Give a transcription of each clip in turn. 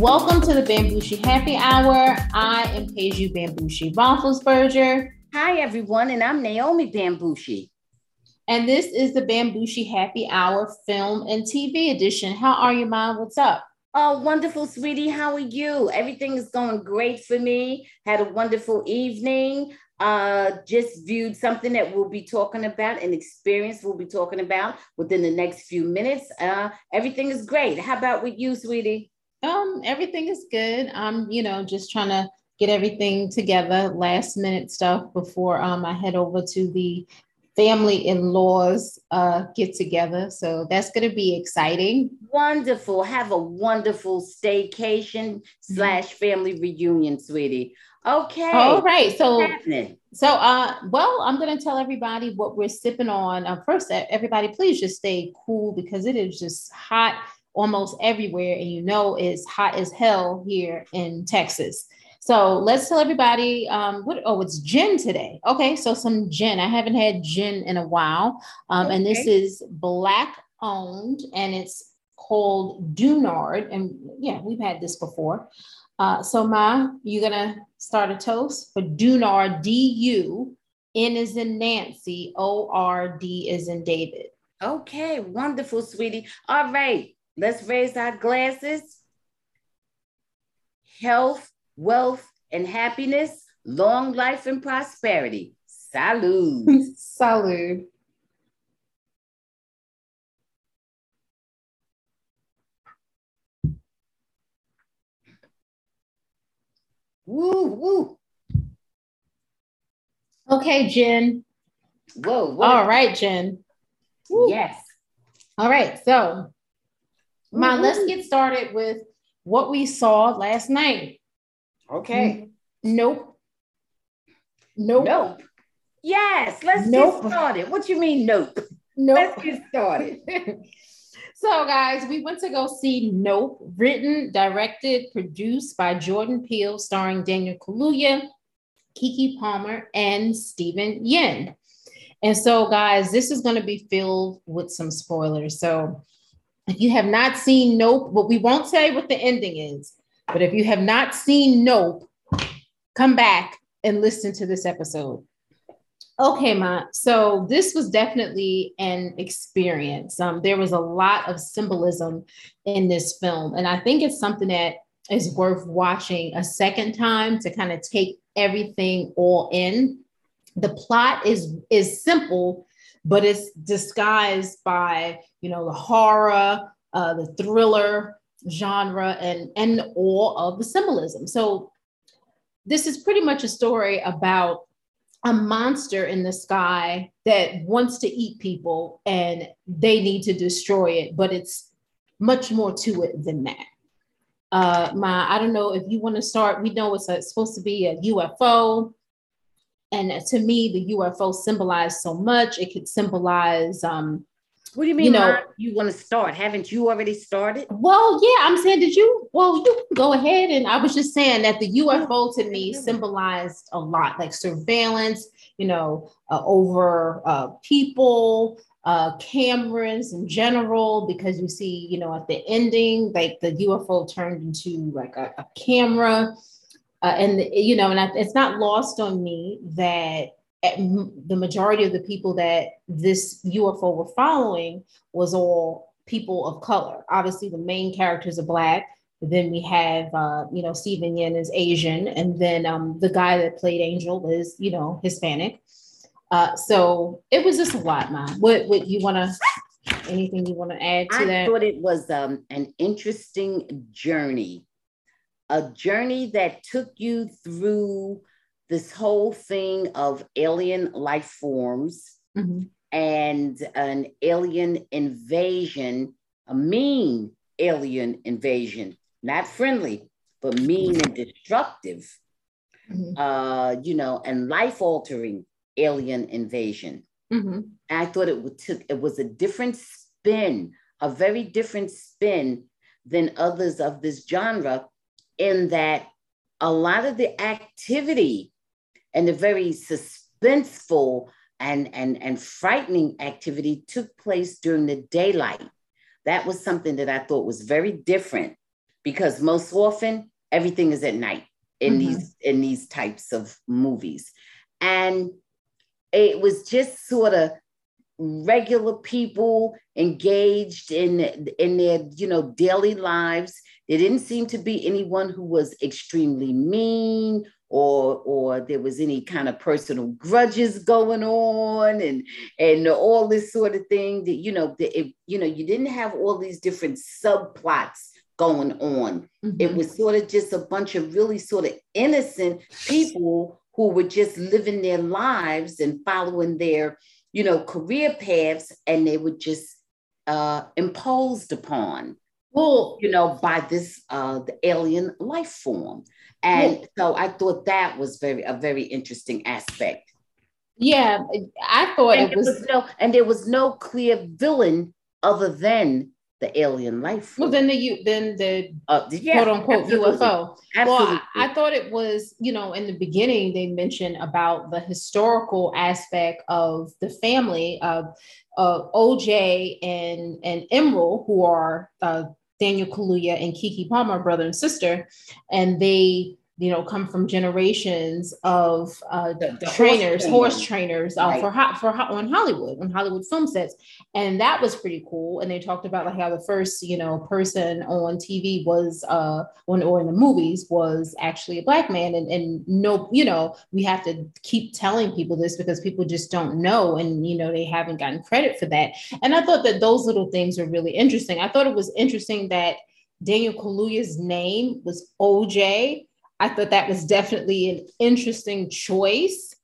Welcome to the Bambushi Happy Hour. I am Peju Bambushi Roethlisberger. Hi, everyone, and I'm Naomi Bambushi. And this is the Bambushi Happy Hour film and TV edition. How are you, Mom? What's up? Oh, wonderful, sweetie. How are you? Everything is going great for me. Had a wonderful evening. Just viewed something that we'll be talking about, an experience we'll be talking about within the next few minutes. Everything is great. How about with you, sweetie? Everything is good. I'm, just trying to get everything together, last minute stuff before I head over to the family in-laws get together. So that's going to be exciting. Wonderful. Have a wonderful staycation / family reunion, sweetie. Okay. All right. Well, I'm going to tell everybody what we're sipping on. First, everybody, please just stay cool because it is just hot almost everywhere. And it's hot as hell here in Texas. So let's tell everybody it's gin today. Okay, so some gin. I haven't had gin in a while. And this is Black owned and it's called Dunard. And yeah, we've had this before. So Ma, you're gonna start a toast for Dunard, D-U, N is in Nancy, O-R-D is in David. Okay, wonderful, sweetie. All right. Let's raise our glasses. Health, wealth, and happiness, long life and prosperity. Salud. Salud. Woo, woo. Okay, Jen. Whoa. All right, Jen. Woo. Yes. All right, so let's get started with what we saw last night. Okay. Nope. Yes, let's get started. What you mean, nope? Let's get started. So, guys, we went to go see Nope, written, directed, produced by Jordan Peele, starring Daniel Kaluuya, Keke Palmer, and Steven Yeun. And so, guys, this is going to be filled with some spoilers. So, if you have not seen Nope, but we won't say what the ending is, but if you have not seen Nope, come back and listen to this episode. Okay, Ma. So this was definitely an experience. There was a lot of symbolism in this film, and I think it's something that is worth watching a second time to kind of take everything all in. The plot is simple, but it's disguised by the horror, the thriller genre, and all of the symbolism. So this is pretty much a story about a monster in the sky that wants to eat people and they need to destroy it, but it's much more to it than that. I don't know if you want to start. We know it's supposed to be a UFO. And to me, the UFO symbolized so much. It could symbolize what do you mean, Mom? You want to start? Haven't you already started? Well, yeah, I'm saying, you can go ahead. And I was just saying that the UFO to me symbolized a lot, like surveillance, over people, cameras in general, because you see, at the ending, like the UFO turned into like a camera. It's not lost on me that the majority of the people that this UFO were following was all people of color. Obviously, the main characters are Black. Then we have, Steven Yeun is Asian. And then the guy that played Angel is, Hispanic. So it was just a lot, Mom. What you want to, anything you want to add to that? I thought it was an interesting journey. A journey that took you through this whole thing of alien life forms and an alien invasion, a mean alien invasion, not friendly, but mean and destructive, and life-altering alien invasion. I thought it was a different spin, a very different spin than others of this genre, in that a lot of the activity and the very suspenseful and frightening activity took place during the daylight. That was something that I thought was very different because most often everything is at night in these types of movies. And it was just sort of regular people engaged in their, you know, daily lives. There didn't seem to be anyone who was extremely mean or there was any kind of personal grudges going on and all this sort of thing that, you know, you didn't have all these different subplots going on. It was sort of just a bunch of really sort of innocent people who were just living their lives and following their, you know, career paths, and they were just imposed upon, well, you know, by this the alien life form. And so I thought that was a very interesting aspect. Yeah, I thought there was no clear villain other than the alien life form. Well, then the quote unquote absolutely. UFO. Absolutely. Well, I thought it was, you know, in the beginning they mentioned about the historical aspect of the family of OJ and Emerald, who are Daniel Kaluuya and Keke Palmer, brother and sister, and they, you know, come from generations of horse trainers right. on Hollywood film sets. And that was pretty cool. And they talked about like how the first, you know, person on TV was or in the movies was actually a Black man. And no, you know, we have to keep telling people this because people just don't know. And, you know, they haven't gotten credit for that. And I thought that those little things are really interesting. I thought it was interesting that Daniel Kaluuya's name was OJ. I thought that was definitely an interesting choice.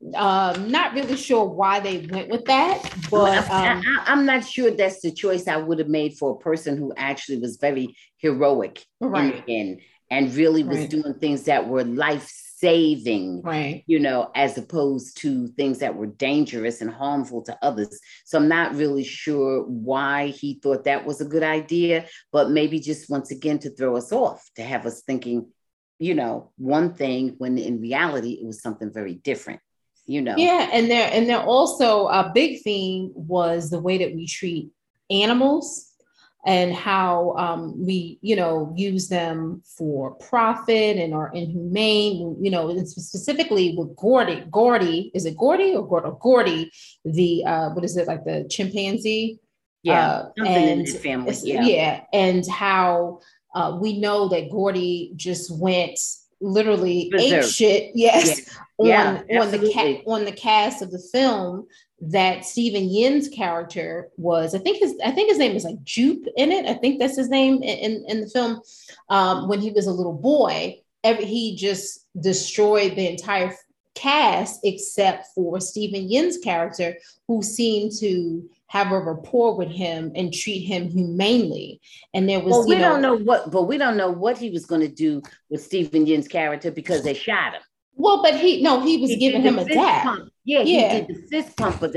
Not really sure why they went with that, but I'm not sure that's the choice I would have made for a person who actually was very heroic right. and really was right. doing things that were life-saving, right. you know, as opposed to things that were dangerous and harmful to others. So I'm not really sure why he thought that was a good idea, but maybe just once again to throw us off, to have us thinking, you know, one thing when in reality it was something very different, you know. Yeah, and they're also a big theme was the way that we treat animals and how we, you know, use them for profit and are inhumane, you know, and specifically with Gordy, is it Gordy or Gordy, the what is it, like the chimpanzee? Yeah, something in the family. Yeah, and how we know that Gordy just went literally ape shit. Yes, on the cast of the film that Steven Yeun's character was. I think his name is like Jupe in it. I think that's his name in the film. When he was a little boy, he just destroyed the entire cast except for Steven Yeun's character, who seemed to have a rapport with him and treat him humanely. And there was, we don't know what he was going to do with Steven Yeun's character because they shot him. Well, but he was giving him a dab. Yeah, he did the fist pump, but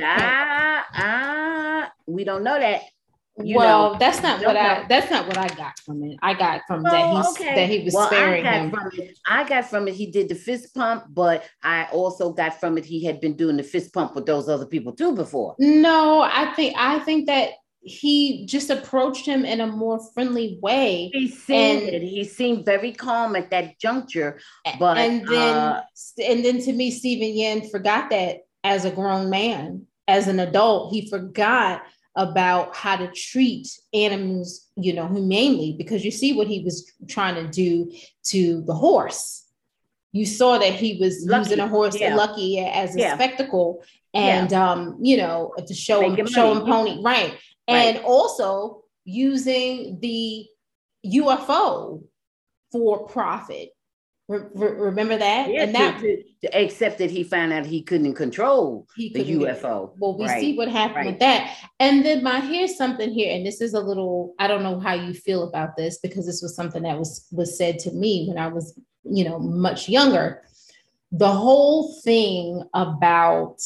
we don't know that. That's not what I got from it. I got from that he was sparing him. I got from it he did the fist pump, but I also got from it he had been doing the fist pump with those other people too before. No, I think that he just approached him in a more friendly way. He seemed very calm at that juncture. But and then to me, Steven Yeun forgot that as a grown man, as an adult, he forgot about how to treat animals, you know, humanely, because you see what he was trying to do to the horse. You saw that he was using a horse, Lucky, as a spectacle, and you know, to show him pony, right? And also using the UFO for profit. Remember that? Yeah, and except that he found out he couldn't control the UFO. Well, we see what happened with that. And then here's something here, and this is a little, I don't know how you feel about this, because this was something that was said to me when I was, you know, much younger. The whole thing about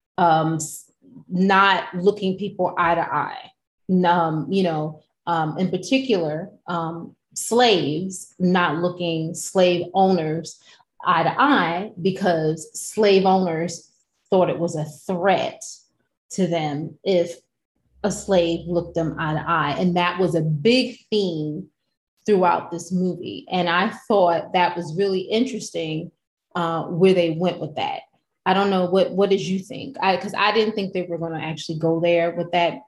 not looking people eye to eye, you know, in particular, slaves not looking slave owners eye to eye because slave owners thought it was a threat to them if a slave looked them eye to eye. And that was a big theme throughout this movie. And I thought that was really interesting where they went with that. I don't know, what did you think? Because I didn't think they were going to actually go there with that.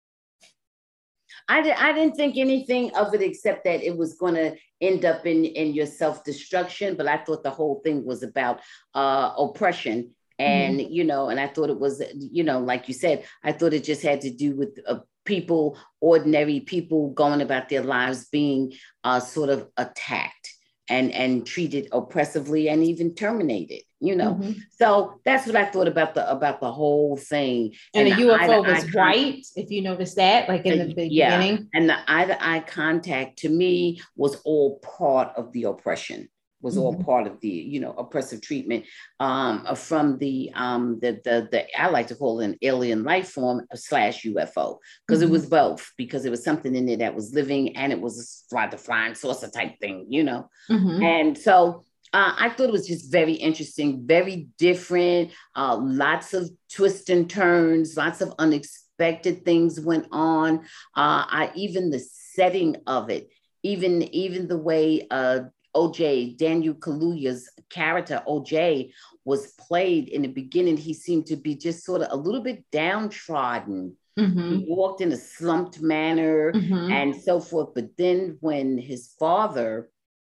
I didn't think anything of it except that it was going to end up in your self-destruction. But I thought the whole thing was about oppression. And, and I thought it was, like you said, I thought it just had to do with people, ordinary people going about their lives being sort of attacked and treated oppressively and even terminated, So that's what I thought about the whole thing. And the UFO was white, if you noticed that, like in the beginning. And the eye contact to me was all part of the oppression. Was all part of the, oppressive treatment from the I like to call it an alien life form / UFO, because it was both, because it was something in there that was living and it was the flying saucer type thing, And so I thought it was just very interesting, very different, lots of twists and turns, lots of unexpected things went on. Even the setting of it, even the way OJ, Daniel Kaluuya's character, OJ, was played in the beginning. He seemed to be just sort of a little bit downtrodden. He walked in a slumped manner and so forth. But then when his father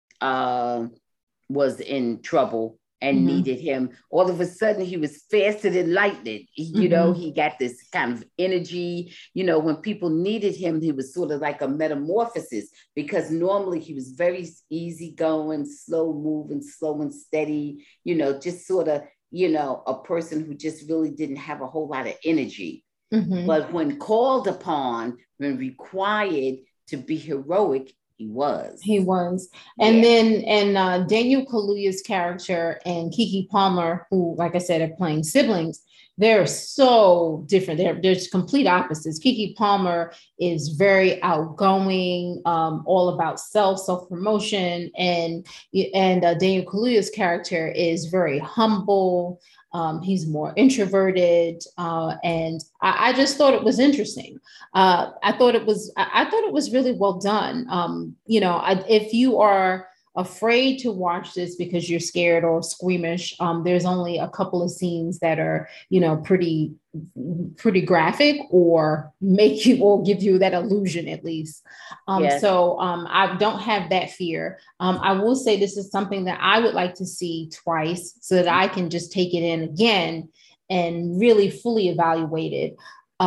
was in trouble and needed him, all of a sudden he was faster than lightning. He got this kind of energy. When people needed him, he was sort of like a metamorphosis, because normally he was very easygoing, slow moving, slow and steady, just sort of, a person who just really didn't have a whole lot of energy. But when called upon, when required to be heroic, he was. And then Daniel Kaluuya's character and Keke Palmer, who, like I said, are playing siblings, they're so different. They're complete opposites. Keke Palmer is very outgoing, all about self-promotion, and Daniel Kaluuya's character is very humble. He's more introverted, and I just thought it was interesting. I thought it was really well done. If you are afraid to watch this because you're scared or squeamish, there's only a couple of scenes that are, pretty graphic, or make you, or give you that illusion at least. So I don't have that fear. I will say this is something that I would like to see twice, so that I can just take it in again and really fully evaluate it.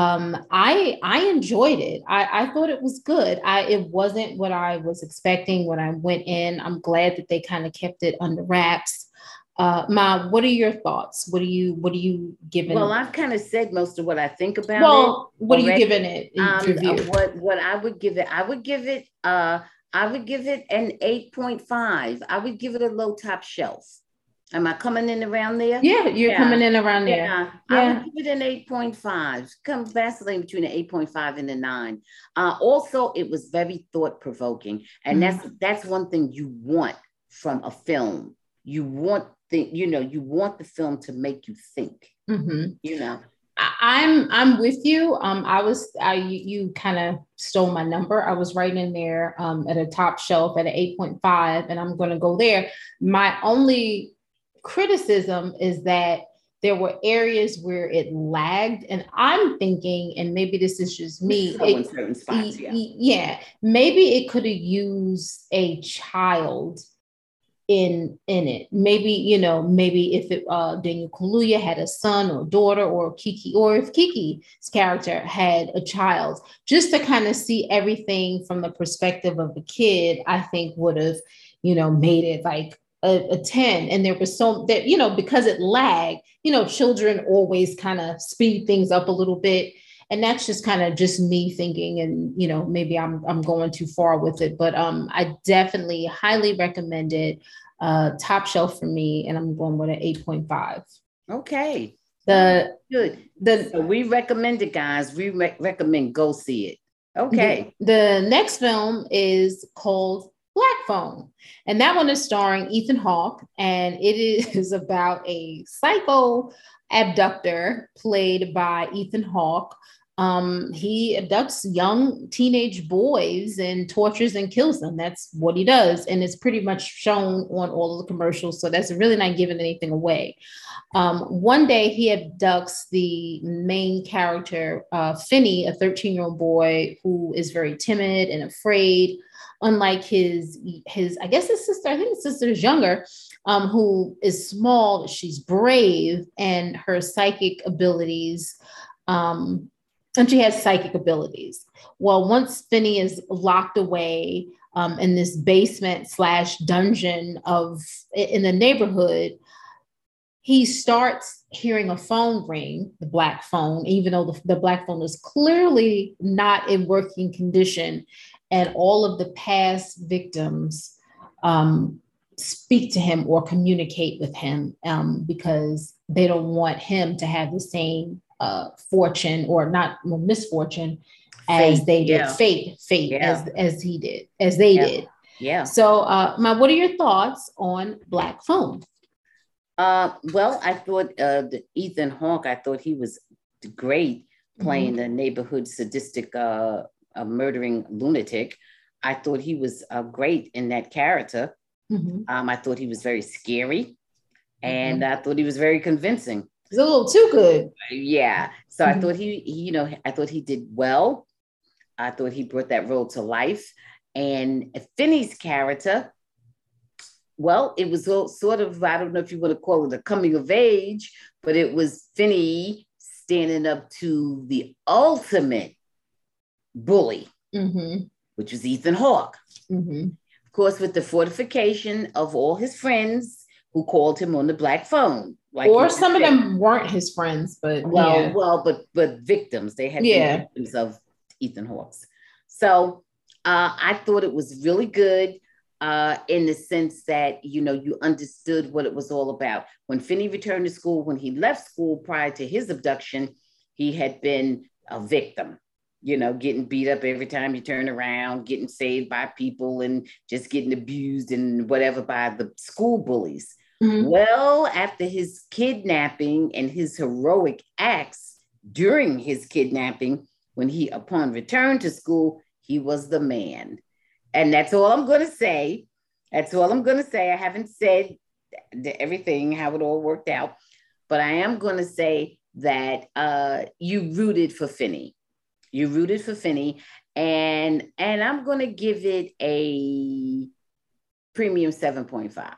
I enjoyed it. I thought it was good. It wasn't what I was expecting when I went in. I'm glad that they kind of kept it under wraps. Ma, what are your thoughts? What are you giving? Well, I've kind of said most of what I think about it. Well, what are you giving it? What I would give it, I would give it an 8.5. I would give it a low top shelf. Am I coming in around there? Yeah, you're coming in around there. Yeah. I would give it an 8.5. Come vacillating between an 8.5 and a 9. Also, it was very thought-provoking. And that's one thing you want from a film. You want the film to make you think. I'm with you. You kind of stole my number. I was right in there at a top shelf at an 8.5, and I'm going to go there. My only criticism is that there were areas where it lagged, and I'm thinking, and maybe this is just me, in certain spots, maybe it could have used a child in it. Maybe if it Daniel Kaluuya had a son or daughter, or Keke, or if Keke's character had a child, just to kind of see everything from the perspective of a kid, I think would have made it like a 10. And there was so that, because it lagged, children always kind of speed things up a little bit. And that's just kind of just me thinking, and, maybe I'm going too far with it, but I definitely highly recommend it. Top shelf for me, and I'm going with an 8.5. Okay. Good. So we recommend it, guys. We recommend go see it. Okay. The next film is called Black Phone, and that one is starring Ethan Hawke, and it is about a psycho abductor played by Ethan Hawke. He abducts young teenage boys and tortures and kills them. That's what he does. And it's pretty much shown on all of the commercials. So that's really not giving anything away. One day he abducts the main character, Finney, a 13-year-old boy who is very timid and afraid, unlike his, I guess his sister, I think his sister is younger, who is small, she's brave, and her psychic abilities, and she has psychic abilities. Well, once Finney is locked away in this basement / dungeon in the neighborhood, he starts hearing a phone ring, the black phone, even though the black phone is clearly not in working condition. And all of the past victims speak to him or communicate with him because they don't want him to have the same fortune, or not misfortune, as they did. Fate yeah. as they did. Yeah. So what are your thoughts on Black Phone? Well, I thought Ethan Hawke, I thought he was great playing the neighborhood sadistic murdering lunatic. I thought he was great in that character. I thought he was very scary, and I thought he was very convincing. It's a little too good. Yeah. So I thought I thought he did well. I thought he brought that role to life. And Finney's character, well, it was sort of, I don't know if you want to call it a coming of age, but it was Finney standing up to the ultimate bully, which was Ethan Hawke. Of course, with the fortification of all his friends who called him on the Black Phone. Or some of them weren't his friends, but but victims. They had been victims of Ethan Hawke's. So I thought it was really good in the sense that, you understood what it was all about. When Finney returned to school, when he left school prior to his abduction, he had been a victim, getting beat up every time he turned around, getting saved by people, and just getting abused and whatever by the school bullies. Well, after his kidnapping and his heroic acts during his kidnapping, when he, upon return to school, he was the man. And that's all I'm going to say. That's all I'm going to say. I haven't said everything, how it all worked out, but I am going to say that you rooted for Finney. You rooted for Finney, and I'm going to give it a premium 7.5.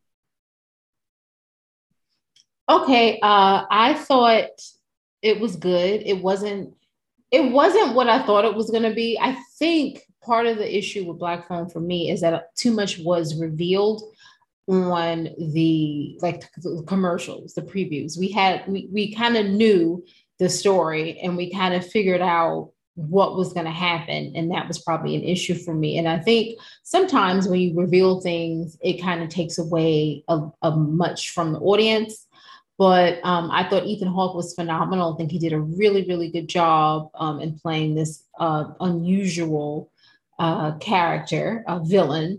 Okay, I thought it was good. It wasn't what I thought it was going to be. I think part of the issue with Black Phone for me is that too much was revealed on the commercials, the previews. We kind of knew the story, and we kind of figured out what was going to happen, and that was probably an issue for me. And I think sometimes when you reveal things, it kind of takes away a much from the audience. But I thought Ethan Hawke was phenomenal. I think he did a really, really good job in playing this unusual character, villain.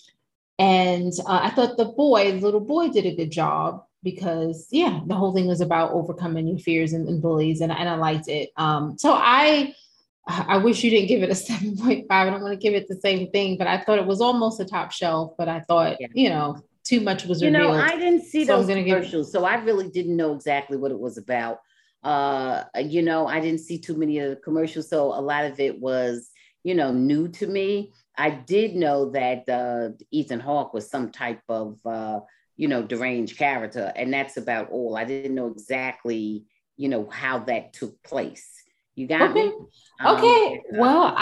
And I thought the little boy did a good job because, the whole thing was about overcoming your fears and bullies, and I liked it. So I wish you didn't give it a 7.5. I don't want to give it the same thing, but I thought it was almost a top shelf, but I thought, too much was revealed. I didn't see those commercials, so I really didn't know exactly what it was about. I didn't see too many of the commercials, so a lot of it was, new to me. I did know that Ethan Hawke was some type of, deranged character, and that's about all. I didn't know exactly, how that took place. You got me? Okay. Well,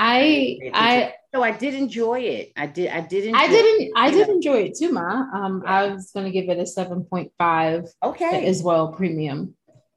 so I did enjoy it. I did enjoy it too, Ma. I was going to give it a 7.5. Okay. As well, premium.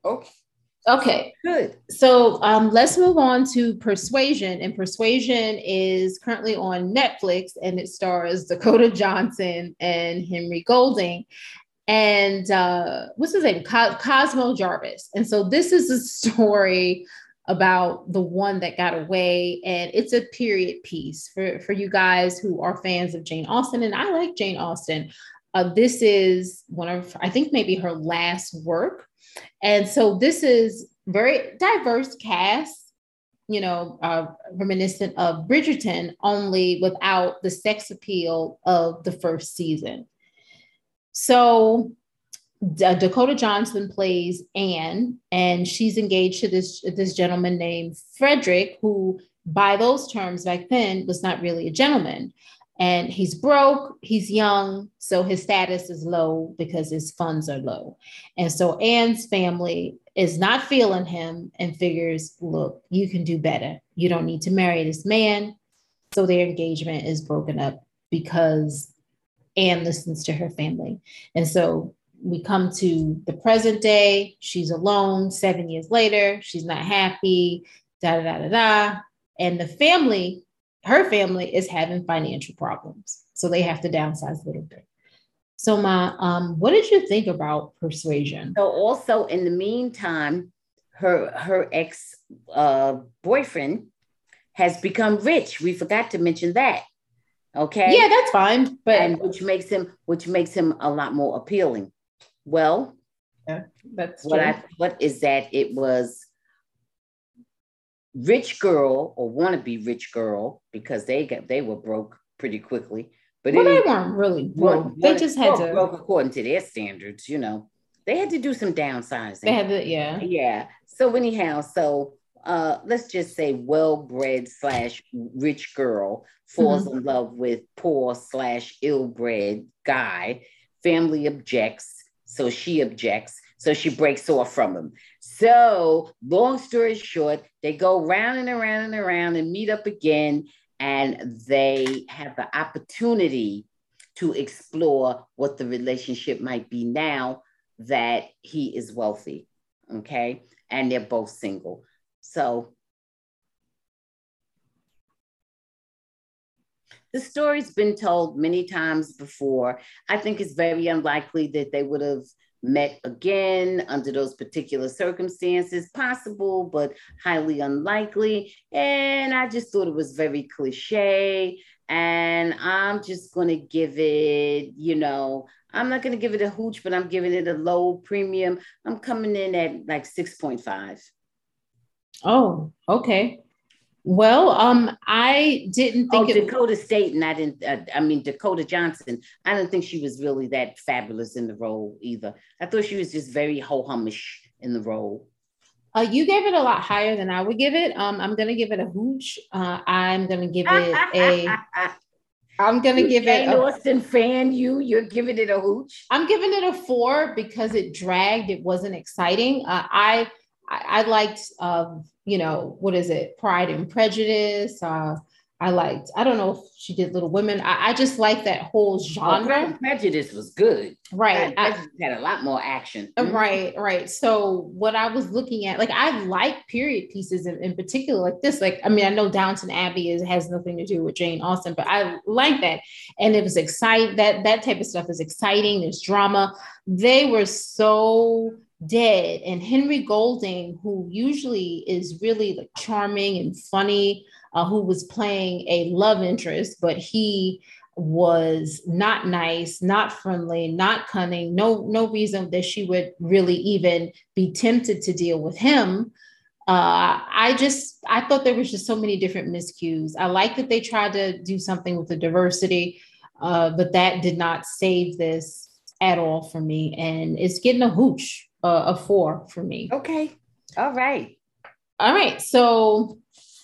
Okay. Good. So let's move on to Persuasion. And Persuasion is currently on Netflix, and it stars Dakota Johnson and Henry Golding. And what's his name? Cosmo Jarvis. And so this is a story about the one that got away, and it's a period piece for you guys who are fans of Jane Austen, and I like Jane Austen. This is one of, I think, maybe her last work, and so this is very diverse cast. reminiscent of Bridgerton, only without the sex appeal of the first season. So Dakota Johnson plays Anne, and she's engaged to this gentleman named Frederick, who by those terms back then was not really a gentleman. And he's broke, he's young, so his status is low because his funds are low. And so Anne's family is not feeling him and figures, look, you can do better. You don't need to marry this man. So their engagement is broken up because Anne listens to her family. And so we come to the present day. She's alone 7 years later. She's not happy, da da da da da. And the family, her family, is having financial problems. So they have to downsize a little bit. So what did you think about Persuasion? So also in the meantime, her ex boyfriend has become rich. We forgot to mention that. Okay. Yeah, that's fine. But and which makes him a lot more appealing. Well, yeah, that's true. What is that? It was rich girl or wannabe rich girl, because they were broke pretty quickly. But they weren't really broke. They just had to broke according to their standards, They had to do some downsizing. They had to, yeah. Yeah. So anyhow, let's just say well-bred / rich girl falls in love with poor / ill-bred guy. Family objects. So she objects. So she breaks off from him. So long story short, they go round and around and around and meet up again. And they have the opportunity to explore what the relationship might be now that he is wealthy. Okay. And they're both single. So the story's been told many times before. I think it's very unlikely that they would have met again under those particular circumstances. Possible, but highly unlikely. And I just thought it was very cliche. And I'm just going to give it, I'm not going to give it a hooch, but I'm giving it a low premium. I'm coming in at like 6.5. Oh, okay. Well, I didn't think Dakota Staten. Dakota Johnson. I didn't think she was really that fabulous in the role either. I thought she was just very ho-humish in the role. You gave it a lot higher than I would give it. I'm gonna give it a hooch. I'm gonna give it a. I'm gonna give it. Jane Austen fan, you're giving it a hooch. I'm giving it a 4 because it dragged. It wasn't exciting. I liked, what is it? Pride and Prejudice. I don't know if she did Little Women. I just like that whole genre. Pride and Prejudice was good. Right. It had a lot more action. Right. So what I was looking at, I like period pieces in particular like this. I know Downton Abbey has nothing to do with Jane Austen, but I like that. And it was exciting. That type of stuff is exciting. There's drama. They were so dead. And Henry Golding, who usually is really charming and funny, who was playing a love interest, but he was not nice, not friendly, not cunning, no reason that she would really even be tempted to deal with him. I thought there was just so many different miscues. I like that they tried to do something with the diversity, but that did not save this at all for me. And it's getting a hooch. A 4 for me. Okay. All right. So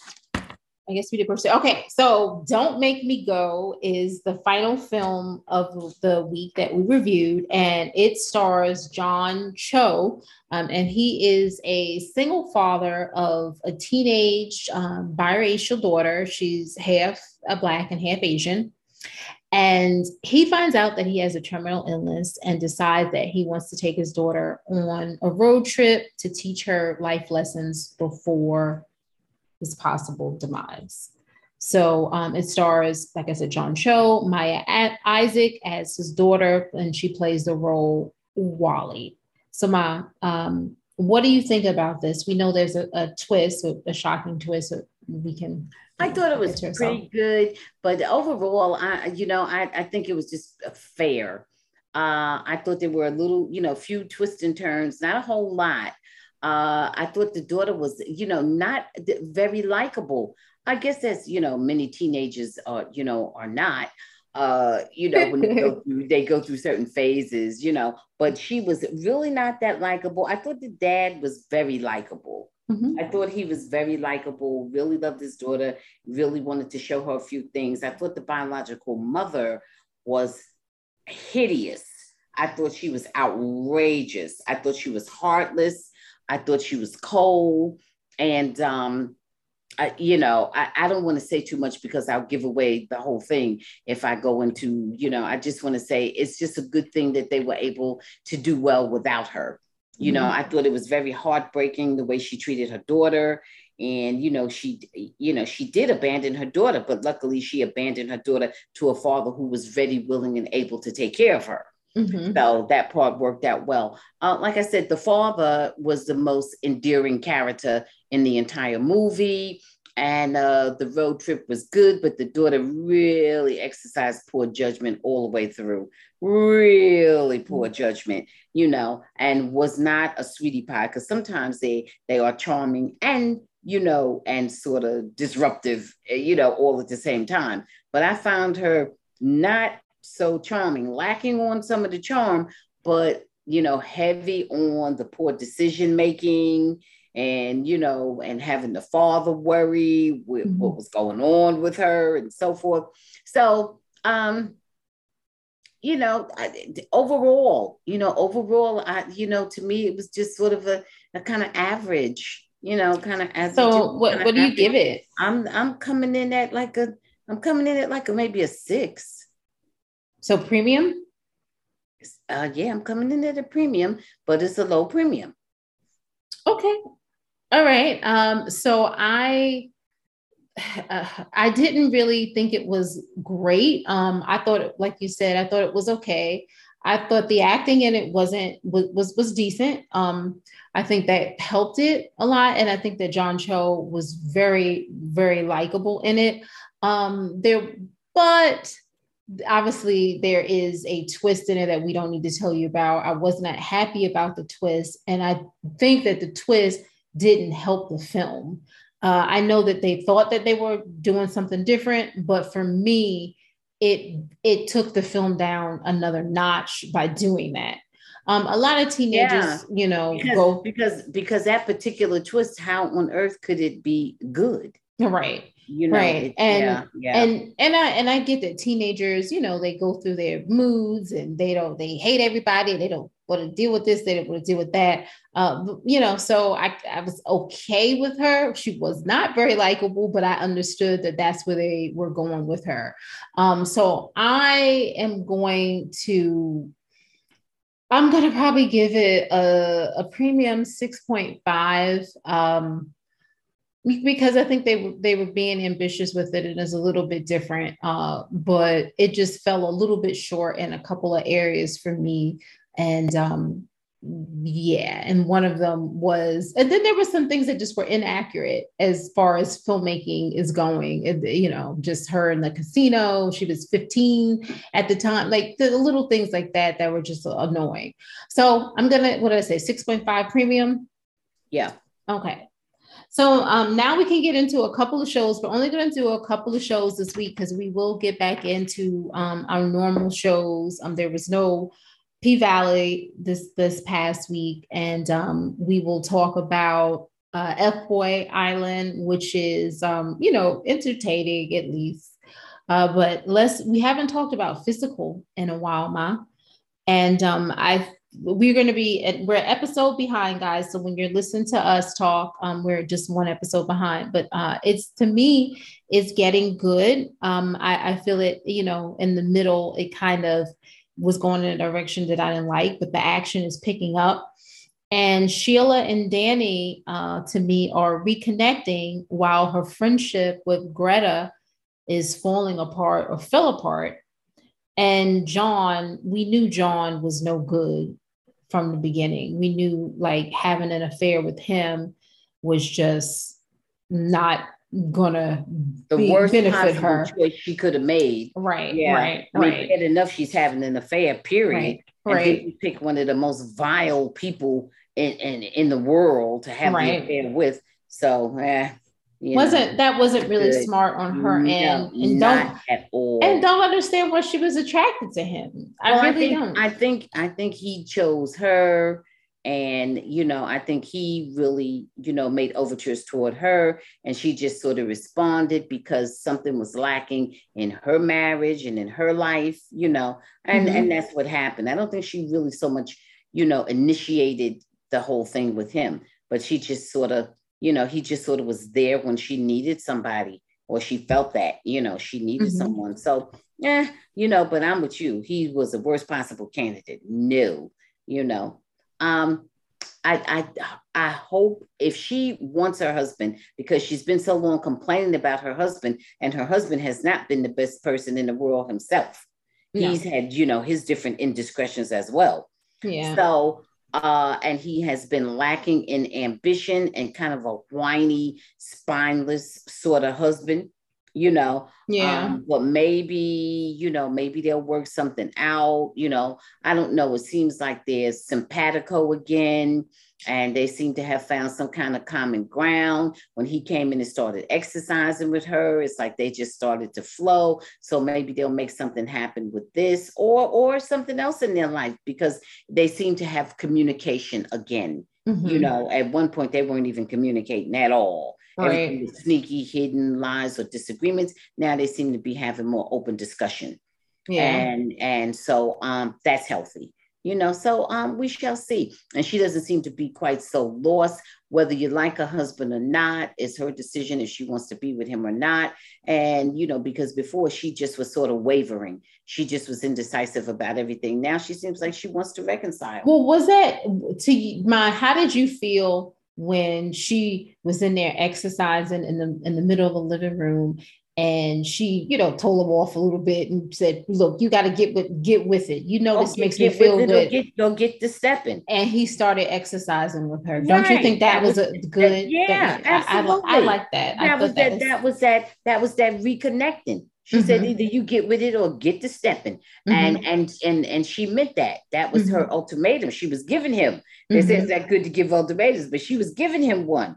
I guess we did Persuasion. Okay. So Don't Make Me Go is the final film of the week that we reviewed, and it stars John Cho. And he is a single father of a teenage biracial daughter. She's half Black and half Asian. And he finds out that he has a terminal illness and decides that he wants to take his daughter on a road trip to teach her life lessons before his possible demise. So it stars, like I said, John Cho, Maya Isaac as his daughter, and she plays the role Wally. So what do you think about this? We know there's a twist, a shocking twist. So we can. I thought it was pretty good, but overall, I think it was just fair. I thought there were a little, few twists and turns, not a whole lot. I thought the daughter was, not very likable. I guess that's, many teenagers are, are not. When they go through certain phases, but she was really not that likable. I thought the dad was very likable. I thought he was very likable, really loved his daughter, really wanted to show her a few things. I thought the biological mother was hideous. I thought she was outrageous. I thought she was heartless. I thought she was cold. And I don't want to say too much because I'll give away the whole thing if I go into, I just want to say it's just a good thing that they were able to do well without her. I thought it was very heartbreaking the way she treated her daughter. And, she did abandon her daughter, but luckily she abandoned her daughter to a father who was ready, willing, and able to take care of her. So that part worked out well. Like I said, the father was the most endearing character in the entire movie. And the road trip was good, but the daughter really exercised poor judgment all the way through. Really poor judgment, and was not a sweetie pie, because sometimes they are charming and, and sort of disruptive, all at the same time. But I found her not so charming, lacking on some of the charm, but, heavy on the poor decision making. And, and having the father worry with what was going on with her and so forth. So, overall, to me, it was just sort of a kind of average, kind of average. So what do you give it? I'm coming in at like maybe a 6. So premium? Yeah, I'm coming in at a premium, but it's a low premium. Okay. All right. So I didn't really think it was great. I thought, like you said, I thought it was okay. I thought the acting in it was decent. I think that helped it a lot, and I think that John Cho was very, very likable in it. But obviously there is a twist in it that we don't need to tell you about. I was not happy about the twist, and I think that the twist didn't help the film. I know that they thought that they were doing something different, but for me, it took the film down another notch by doing that. A lot of teenagers, because that particular twist, how on earth could it be good? Right. Right. And I get that teenagers, they go through their moods and they hate everybody. They don't want to deal with this. They don't want to deal with that. So I was okay with her. She was not very likable, but I understood that that's where they were going with her. So I'm going to probably give it a premium 6.5. Because I think they were being ambitious with it, and it's a little bit different, but it just fell a little bit short in a couple of areas for me. And and one of them was, and then there were some things that just were inaccurate as far as filmmaking is going. Just her in the casino, she was 15 at the time, like the little things like that were just annoying. So I'm gonna, what did I say, 6.5 premium? Yeah. Okay. So now we can get into a couple of shows. We're only going to do a couple of shows this week because we will get back into our normal shows. There was no P-Valley this past week, and we will talk about F-Boy Island, which is entertaining at least. But we haven't talked about Physical in a while, Ma. And we're episode behind, guys. So when you're listening to us talk, we're just one episode behind, but to me, it's getting good. I feel it, in the middle, it kind of was going in a direction that I didn't like, but the action is picking up. And Sheila and Danny, to me, are reconnecting while her friendship with Greta is falling apart or fell apart. And John, we knew John was no good from the beginning. We knew like having an affair with him was just not gonna benefit her. Choice she could have made. Right. Yeah. Right. Right. Bad enough she's having an affair, period. Right. And then you pick one of the most vile people in the world to have the affair with. So wasn't really good. Smart on her end, and not at all. And don't understand why she was attracted to him. I don't. I think he chose her. And, I think he really, made overtures toward her, and she just sort of responded because something was lacking in her marriage and in her life, and that's what happened. I don't think she really so much, initiated the whole thing with him, but she just sort of, he just sort of was there when she needed somebody, or she felt that, she needed someone. So, but I'm with you. He was the worst possible candidate. No, I hope if she wants her husband, because she's been so long complaining about her husband, and her husband has not been the best person in the world himself. Yeah. He's had, his different indiscretions as well. Yeah. So, and he has been lacking in ambition and kind of a whiny, spineless sort of husband. But maybe they'll work something out. I don't know. It seems like there's simpatico again, and they seem to have found some kind of common ground. When he came in and started exercising with her, it's like they just started to flow. So maybe they'll make something happen with this, or something else in their life, because they seem to have communication again. At one point they weren't even communicating at all. Right. Everything was sneaky, hidden lies or disagreements. Now they seem to be having more open discussion. Yeah. And so that's healthy. So we shall see. And she doesn't seem to be quite so lost. Whether you like her husband or not, it's her decision if she wants to be with him or not. And, because before she just was sort of wavering. She just was indecisive about everything. Now she seems like she wants to reconcile. Well, was that how did you feel when she was in there exercising in the middle of the living room, and she, told him off a little bit and said, "Look, you got to get with it. This makes me feel good. Go get the stepping." And he started exercising with her. Right. Don't you think that was a good? Absolutely. I like that. That was that reconnecting. She said, either you get with it or get to stepping. And she meant that. That was her ultimatum. She was giving him. They say it's not good to give ultimatums, but she was giving him one,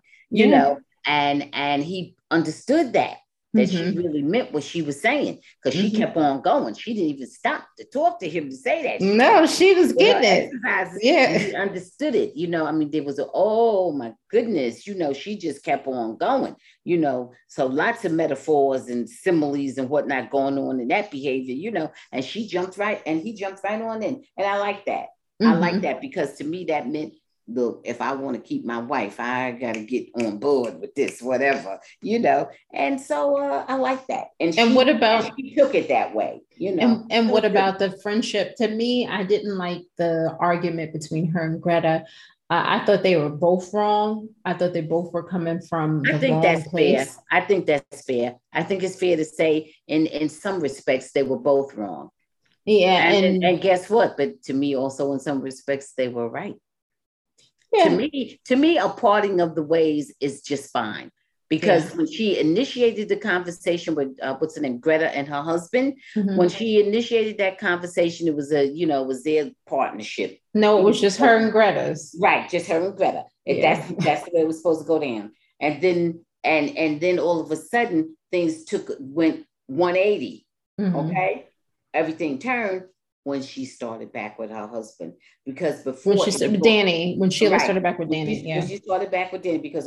and he understood that she really meant what she was saying, because she kept on going. She didn't even stop to talk to him to say that. No, she was getting it. Yeah. He understood it. There was oh my goodness, she just kept on going, so lots of metaphors and similes and whatnot going on in that behavior, and he jumped right on in. And I like that. I like that, because to me that meant, look, if I want to keep my wife, I got to get on board with this, whatever, And so I like that. And what about, she took it that way, And what about the friendship? To me, I didn't like the argument between her and Greta. I thought they were both wrong. I thought they both were coming from the wrong place. Fair. I think that's fair. I think it's fair to say in some respects they were both wrong. Yeah. And guess what? But to me also in some respects they were right. Yeah. To me, a parting of the ways is just fine, because when she initiated the conversation with what's her name, Greta and her husband, when she initiated that conversation, it was their partnership. No, it was just her and Greta's. Right, just her and Greta. That's the way it was supposed to go down. And then all of a sudden things went 180. Okay, everything turned when she started back with her husband, because before when Sheila started back with Danny, when she started back with Danny, because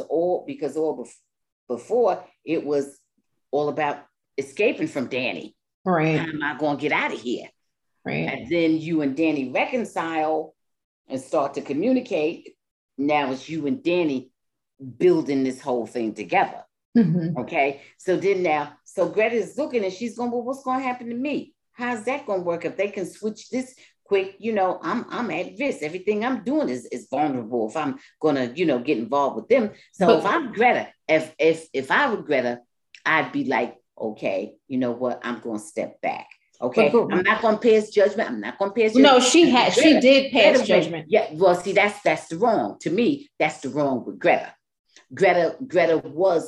before it was all about escaping from Danny. Right. How am I going to get out of here? Right. And then you and Danny reconcile and start to communicate. Now it's you and Danny building this whole thing together. Okay. So Greta's looking and she's going, well, what's going to happen to me? How's that going to work if they can switch this quick? I'm at risk. Everything I'm doing is vulnerable if I'm going to, get involved with them. So if I'm Greta, if I were Greta, I'd be like, okay, you know what? I'm going to step back. Okay. I'm not going to pass judgment. I'm not going to pass judgment. No, she did pass judgment. Yeah. Well, see, that's the wrong. To me, that's the wrong with Greta. Greta was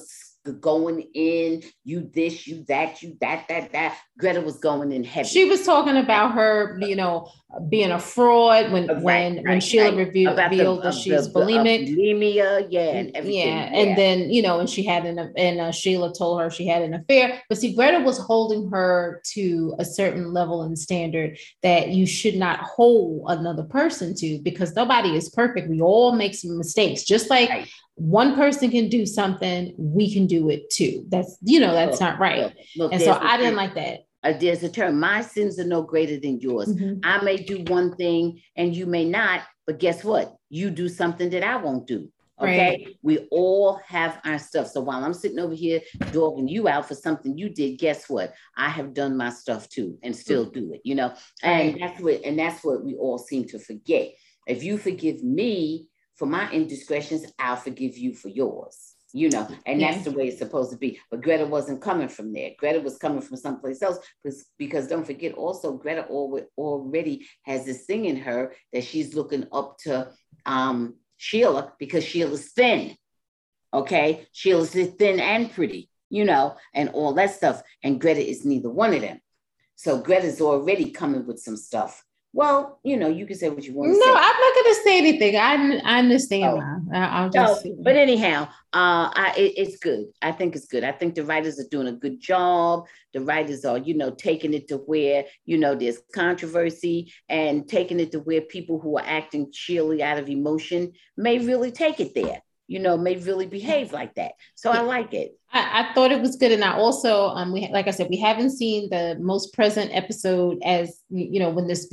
going in, you this, you that, that. Greta was going in heavy. She was talking about her, you know, being a fraud when Sheila revealed that she's bulimic. Bulimia, yeah, and everything. Yeah, and then, you know, and she had Sheila told her she had an affair. But see, Greta was holding her to a certain level and standard that you should not hold another person to, because nobody is perfect. We all make some mistakes. Just like one person can do something, we can do it too. That's, you know, that's not right. Look, and so I didn't like that. There's a term, my sins are no greater than yours. Mm-hmm. I may do one thing and you may not, but guess what? You do something that I won't do. Okay. Right. We all have our stuff. So while I'm sitting over here dogging you out for something you did, guess what? I have done my stuff too and still do it, you know? And that's what we all seem to forget. If you forgive me for my indiscretions, I'll forgive you for yours. You know, and that's the way it's supposed to be. But Greta wasn't coming from there. Greta was coming from someplace else, because don't forget also, Greta already has this thing in her that she's looking up to Sheila, because Sheila's thin. Okay, Sheila's thin and pretty, you know, and all that stuff. And Greta is neither one of them. So Greta's already coming with some stuff. Well, you know, you can say what you want to say. No, I'm not going to say anything. I understand. I'll just. No, but anyhow, it's good. I think it's good. I think the writers are doing a good job. The writers are, you know, taking it to where, you know, there's controversy, and taking it to where people who are acting cheerily out of emotion may really take it there. You know, may really behave like that. So I like it. I thought it was good. And I also, like I said, we haven't seen the most present episode, as you know, when this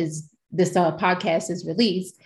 podcast is released.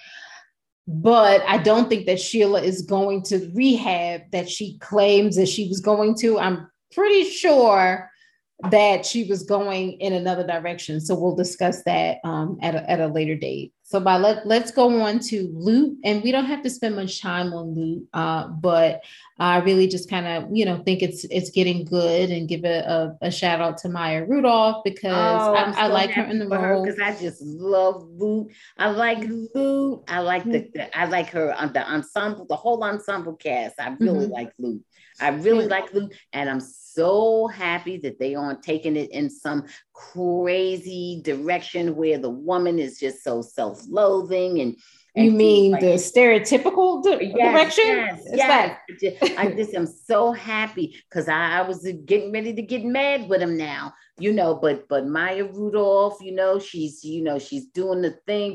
But I don't think that Sheila is going to rehab that she claims that she was going to. I'm pretty sure that she was going in another direction. So we'll discuss that at a later date. So let's go on to Loot, and we don't have to spend much time on Loot, but I really just kind of, you know, think it's getting good, and give a shout out to Maya Rudolph, because I like her in the role. Because I just love Loot. I like Loot. I like I like her on the ensemble, the whole ensemble cast. I really like Loot. I really like Loot, and I'm so happy that they aren't taking it in some crazy direction where the woman is just so self-loathing and you mean like, the stereotypical direction? Yes. I just am so happy, because I was getting ready to get mad with him now, you know, but Maya Rudolph, you know, she's doing the thing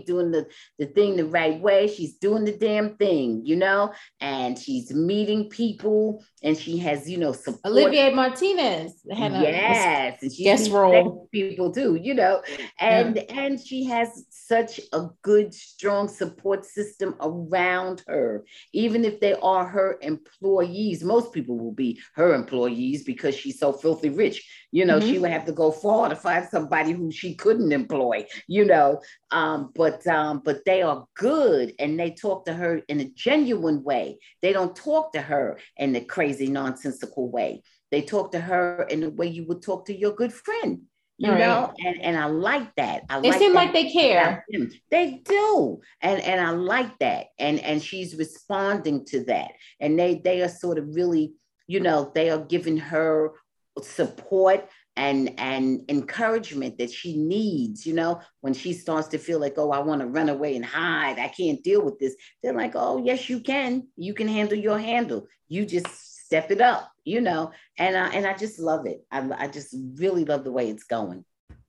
the right way. She's doing the damn thing, you know, and she's meeting people, and she has, you know, support. Olivier Martinez had and she's guest role people too, you know, and she has such a good, strong support system around her. Even if they are her employees, most people will be her employees because she's so filthy rich. You know, she would have to go far to find somebody who she couldn't employ, you know, but they are good, and they talk to her in a genuine way. They don't talk to her in the crazy, nonsensical way. They talk to her in the way you would talk to your good friend. You know, and I like that. They seem like they care. They do. And I like that. And she's responding to that. And they are sort of really, you know, they are giving her support and encouragement that she needs, you know, when she starts to feel like, oh, I want to run away and hide. I can't deal with this. They're like, oh, yes, you can. You can handle your handle. You just step it up, you know, and I just love it. I just really love the way it's going.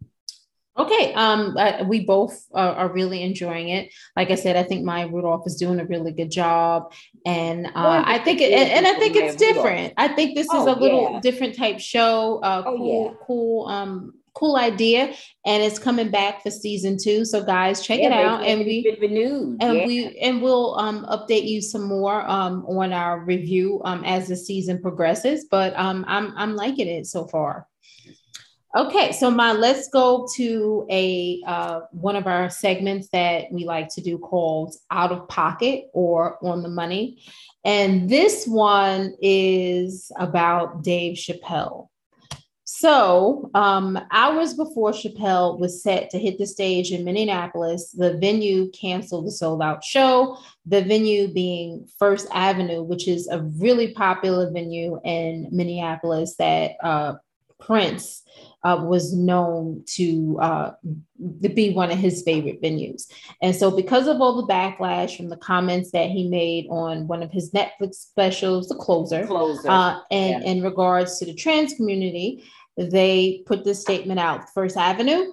Okay, we both are really enjoying it. Like I said, I think Maya Rudolph is doing a really good job, and I think it's different. I think this is a little different type show. Cool idea, and it's coming back for season 2. So guys, check it out, and we'll update you some more on our review as the season progresses. But I'm liking it so far. Okay, so let's go to one of our segments that we like to do called Out of Pocket or On the Money, and this one is about Dave Chappelle. So, hours before Chappelle was set to hit the stage in Minneapolis, the venue canceled the sold out show. The venue being First Avenue, which is a really popular venue in Minneapolis that Prince was known to be one of his favorite venues. And so, because of all the backlash from the comments that he made on one of his Netflix specials, The Closer, and in regards to the trans community, they put this statement out. First Avenue,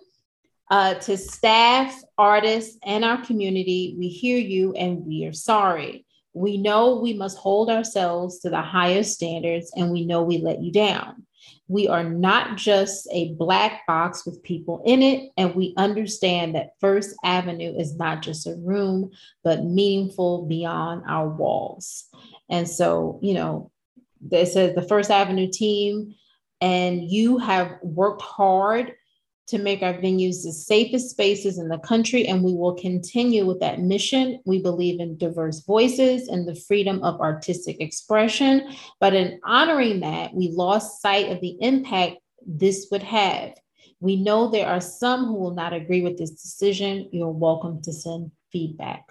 to staff, artists, and our community, we hear you and we are sorry. We know we must hold ourselves to the highest standards, and we know we let you down. We are not just a black box with people in it, and we understand that First Avenue is not just a room, but meaningful beyond our walls. And so, they said the First Avenue team and you have worked hard to make our venues the safest spaces in the country, and we will continue with that mission. We believe in diverse voices and the freedom of artistic expression, but in honoring that, we lost sight of the impact this would have. We know there are some who will not agree with this decision. You're welcome to send feedback.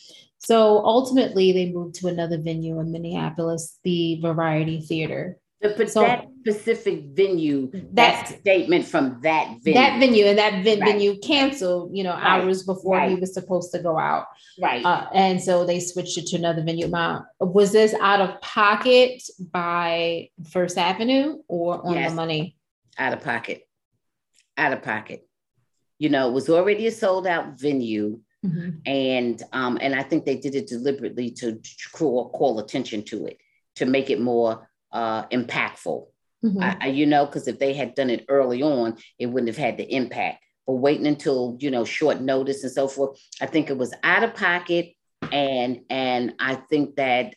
So ultimately, they moved to another venue in Minneapolis, the Variety Theater. But that specific venue, that statement from that venue. And that venue canceled, hours before he was supposed to go out. Right. And so they switched it to another venue. Was this out of pocket by First Avenue or on the money? Out of pocket. Out of pocket. It was already a sold out venue. Mm-hmm. And I think they did it deliberately to call attention to it, to make it more impactful, because if they had done it early on, it wouldn't have had the impact. But waiting until short notice and so forth, I think it was out of pocket, and I think that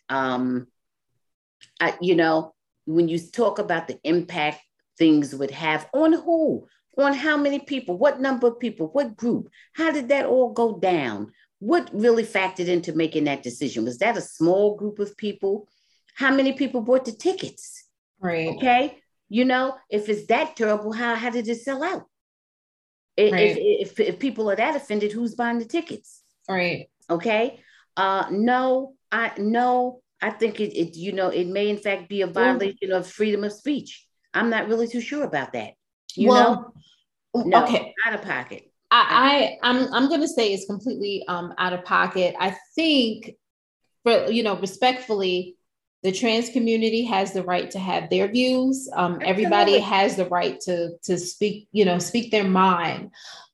when you talk about the impact things would have on who, on how many people, what number of people, what group, how did that all go down? What really factored into making that decision? Was that a small group of people? How many people bought the tickets? Right. Okay. If it's that terrible, how did it sell out? If people are that offended, who's buying the tickets? Right. Okay. I think it may in fact be a violation of freedom of speech. I'm not really too sure about that. No, okay. Out of pocket. I'm going to say it's completely out of pocket. I think, respectfully, the trans community has the right to have their views. Everybody has the right to speak, speak their mind.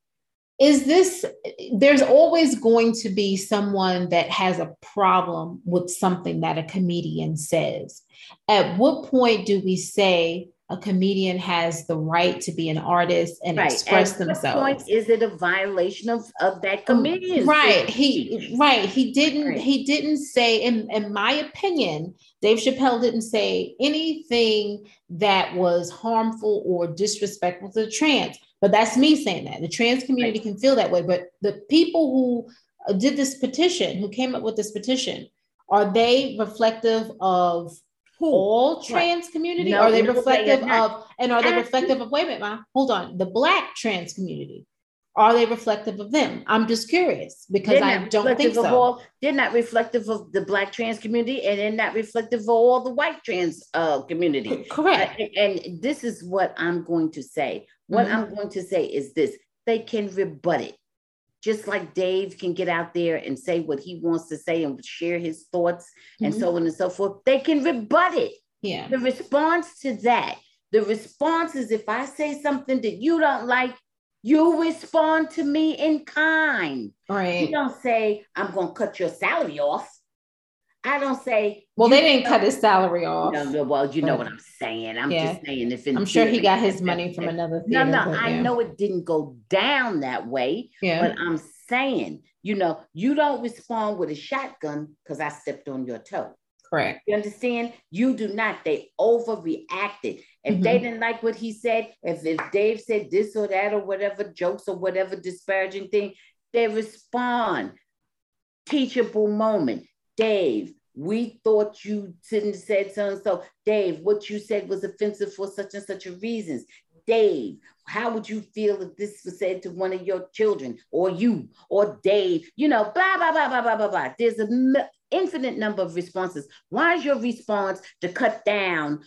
There's always going to be someone that has a problem with something that a comedian says. At what point do we say a comedian has the right to be an artist and express themselves? At what point is it a violation of that comedian? Right. He didn't say, in my opinion, Dave Chappelle didn't say anything that was harmful or disrespectful to the trans. But that's me saying that. The trans community can feel that way. But the people who did this petition, who came up with this petition, are they reflective of all trans community? Are they reflective of, wait a minute, Ma, hold on, the Black trans community? Are they reflective of them? I'm just curious because I don't think so. They're not reflective of the Black trans community, and they're not reflective of all the white trans community. Correct. And this is what I'm going to say. What I'm going to say is this: they can rebut it. Just like Dave can get out there and say what he wants to say and share his thoughts and so on and so forth, they can rebut it. Yeah. The response to that, is if I say something that you don't like, you respond to me in kind. Right. You don't say, I'm going to cut your salary off. I don't say. Well, they didn't cut his salary off. No, well, you know what I'm saying. I'm just saying. I'm sure he got his money from another theater. No, I know it didn't go down that way. Yeah. But I'm saying, you don't respond with a shotgun because I stepped on your toe. Correct. You understand? You do not. They overreacted. If they didn't like what he said, if Dave said this or that or whatever jokes or whatever disparaging thing, they respond. Teachable moment. Dave, we thought you said so and so. Dave, what you said was offensive for such and such a reasons. Dave, how would you feel if this was said to one of your children, or you, or Dave, you know, blah, blah, blah, blah, blah, blah, blah. There's an infinite number of responses. Why is your response to cut down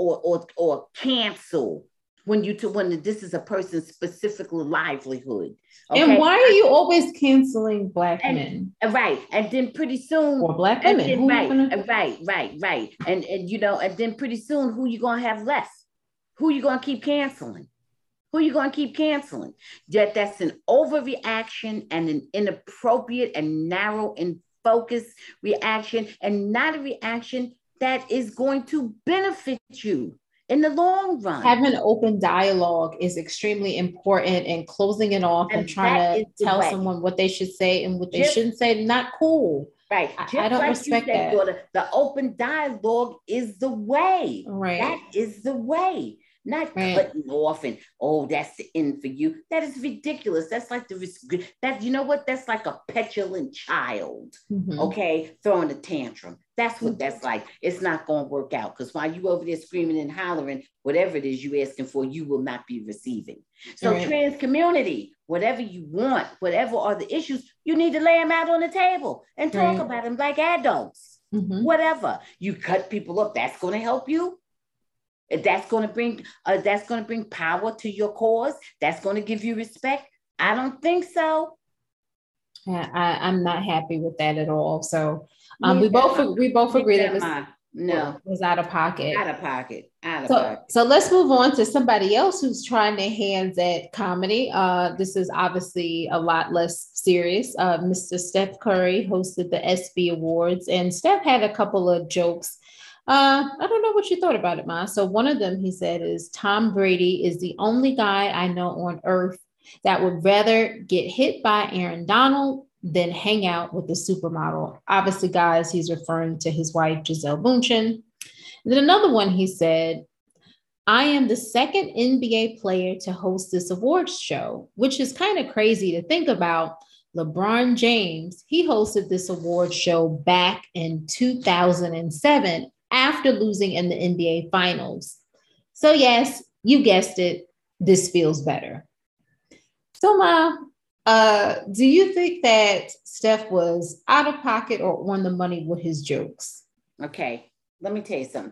or cancel when this is a person's specific livelihood? Okay? And why are you always canceling Black men? Right. And then pretty soon, or Black women. Then, right. And you know, and then pretty soon, who you gonna have left? Who you gonna keep canceling? Who you gonna keep canceling? That's an overreaction and an inappropriate and narrow and focused reaction, and not a reaction that is going to benefit you in the long run. Having open dialogue is extremely important, and closing it off and trying to tell someone what they should say and what they shouldn't say, not cool. Right. I don't respect that. Daughter, the open dialogue is the way. Right. That is the way. Not cutting off and, oh, that's the end for you. That is ridiculous. That's like you know what? That's like a petulant child, okay, throwing a tantrum. That's what that's like. It's not going to work out, because while you over there screaming and hollering, whatever it is you're asking for, you will not be receiving. So trans community, whatever you want, whatever are the issues, you need to lay them out on the table and talk about them like adults. Whatever. You cut people up, that's going to help you. That's going to bring power to your cause. That's going to give you respect. I don't think so. Yeah, I'm not happy with that at all. So we both agree that it was out of pocket. Out of pocket. So let's move on to somebody else who's trying their hands at comedy. This is obviously a lot less serious. Mr. Steph Curry hosted the ESPY Awards, and Steph had a couple of jokes. I don't know what you thought about it, Ma. So one of them, he said, is Tom Brady is the only guy I know on earth that would rather get hit by Aaron Donald than hang out with the supermodel. Obviously, guys, he's referring to his wife, Gisele Bündchen. Then another one, he said, I am the second NBA player to host this awards show, which is kind of crazy to think about. LeBron James, he hosted this awards show back in 2007 after losing in the NBA Finals. So yes, you guessed it, this feels better. So Ma, do you think that Steph was out of pocket or on the money with his jokes? Okay, let me tell you something.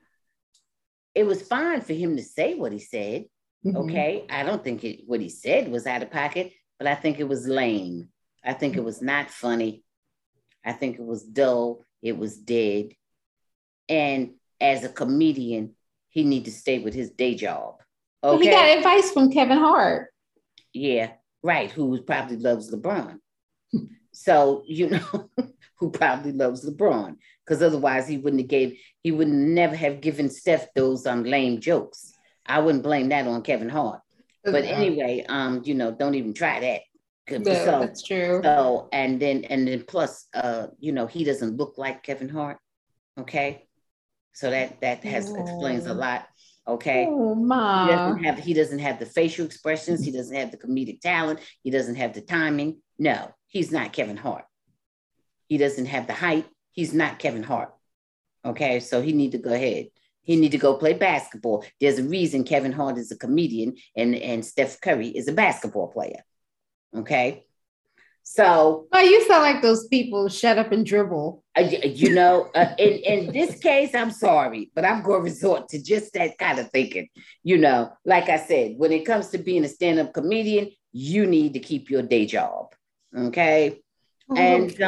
It was fine for him to say what he said, okay? I don't think what he said was out of pocket, but I think it was lame. I think it was not funny. I think it was dull. It was dead. And as a comedian, he need to stay with his day job. Okay. Well, he got advice from Kevin Hart. Yeah, right. Who probably loves LeBron. So, you know, who probably loves LeBron. Because otherwise he would never have given Steph those lame jokes. I wouldn't blame that on Kevin Hart. But anyway, you know, don't even try that. No, that's true. So, and then plus, you know, he doesn't look like Kevin Hart. Okay. So that explains a lot. Okay. Oh, Ma. He doesn't have the facial expressions. He doesn't have the comedic talent. He doesn't have the timing. No, he's not Kevin Hart. He doesn't have the height. He's not Kevin Hart. Okay. So he need to go ahead. He need to go play basketball. There's a reason Kevin Hart is a comedian and Steph Curry is a basketball player. Okay. So, oh, you sound like those people, shut up and dribble. You know, in this case, I'm sorry, but I'm going to resort to just that kind of thinking. You know, like I said, when it comes to being a stand-up comedian, you need to keep your day job. Okay. Oh,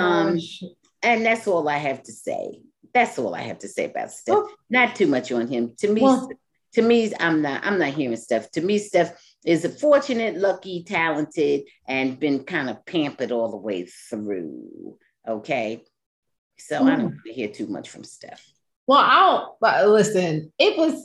and that's all I have to say. That's all I have to say about Steph. Oh. Not too much on him. To me, I'm not hearing Steph. To me, Steph is a fortunate, lucky, talented, and been kind of pampered all the way through. Okay. So I don't want to hear too much from Steph. Well, listen, it was,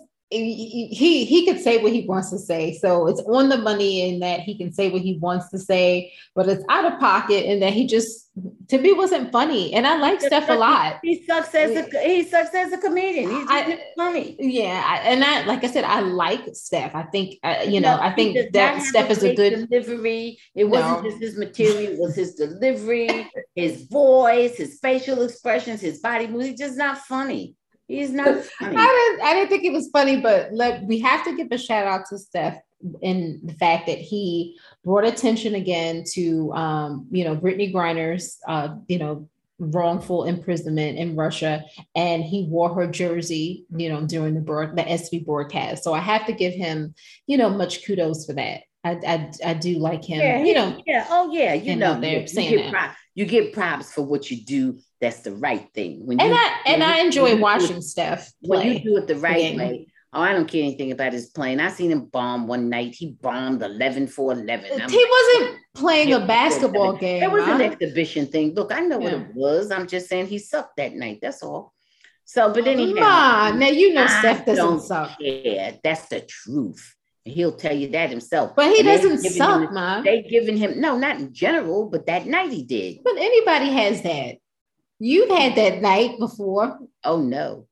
he could say what he wants to say. So it's on the money in that he can say what he wants to say, but it's out of pocket in that he just, to me, wasn't funny. And I like Steph a lot. He sucks as a comedian. He's just funny. Yeah. And like I said, I like Steph. I think, I think that Steph is a good delivery. It wasn't just his material, it was his delivery, his voice, his facial expressions, his body moves. He's just not funny. He's not funny. I didn't think it was funny, but we have to give a shout out to Steph in the fact that he brought attention again to, Brittany Griner's, wrongful imprisonment in Russia, and he wore her jersey, during the SV broadcast. So I have to give him, much kudos for that. I do like him. Yeah. Oh yeah. They're saying you get props for what you do. That's the right thing. I enjoy watching Steph play. When you do it the right way. Oh, I don't care anything about his playing. I seen him bomb one night. He bombed 11 for 11. He wasn't playing a basketball game. It was an exhibition thing. Look, I know what it was. I'm just saying he sucked that night. That's all. So, but anyhow. Now Steph doesn't suck. Yeah, that's the truth. He'll tell you that himself. But he doesn't suck, Ma. They giving him, no, not in general, but that night he did. But anybody has that. You've had that night before. Oh, no.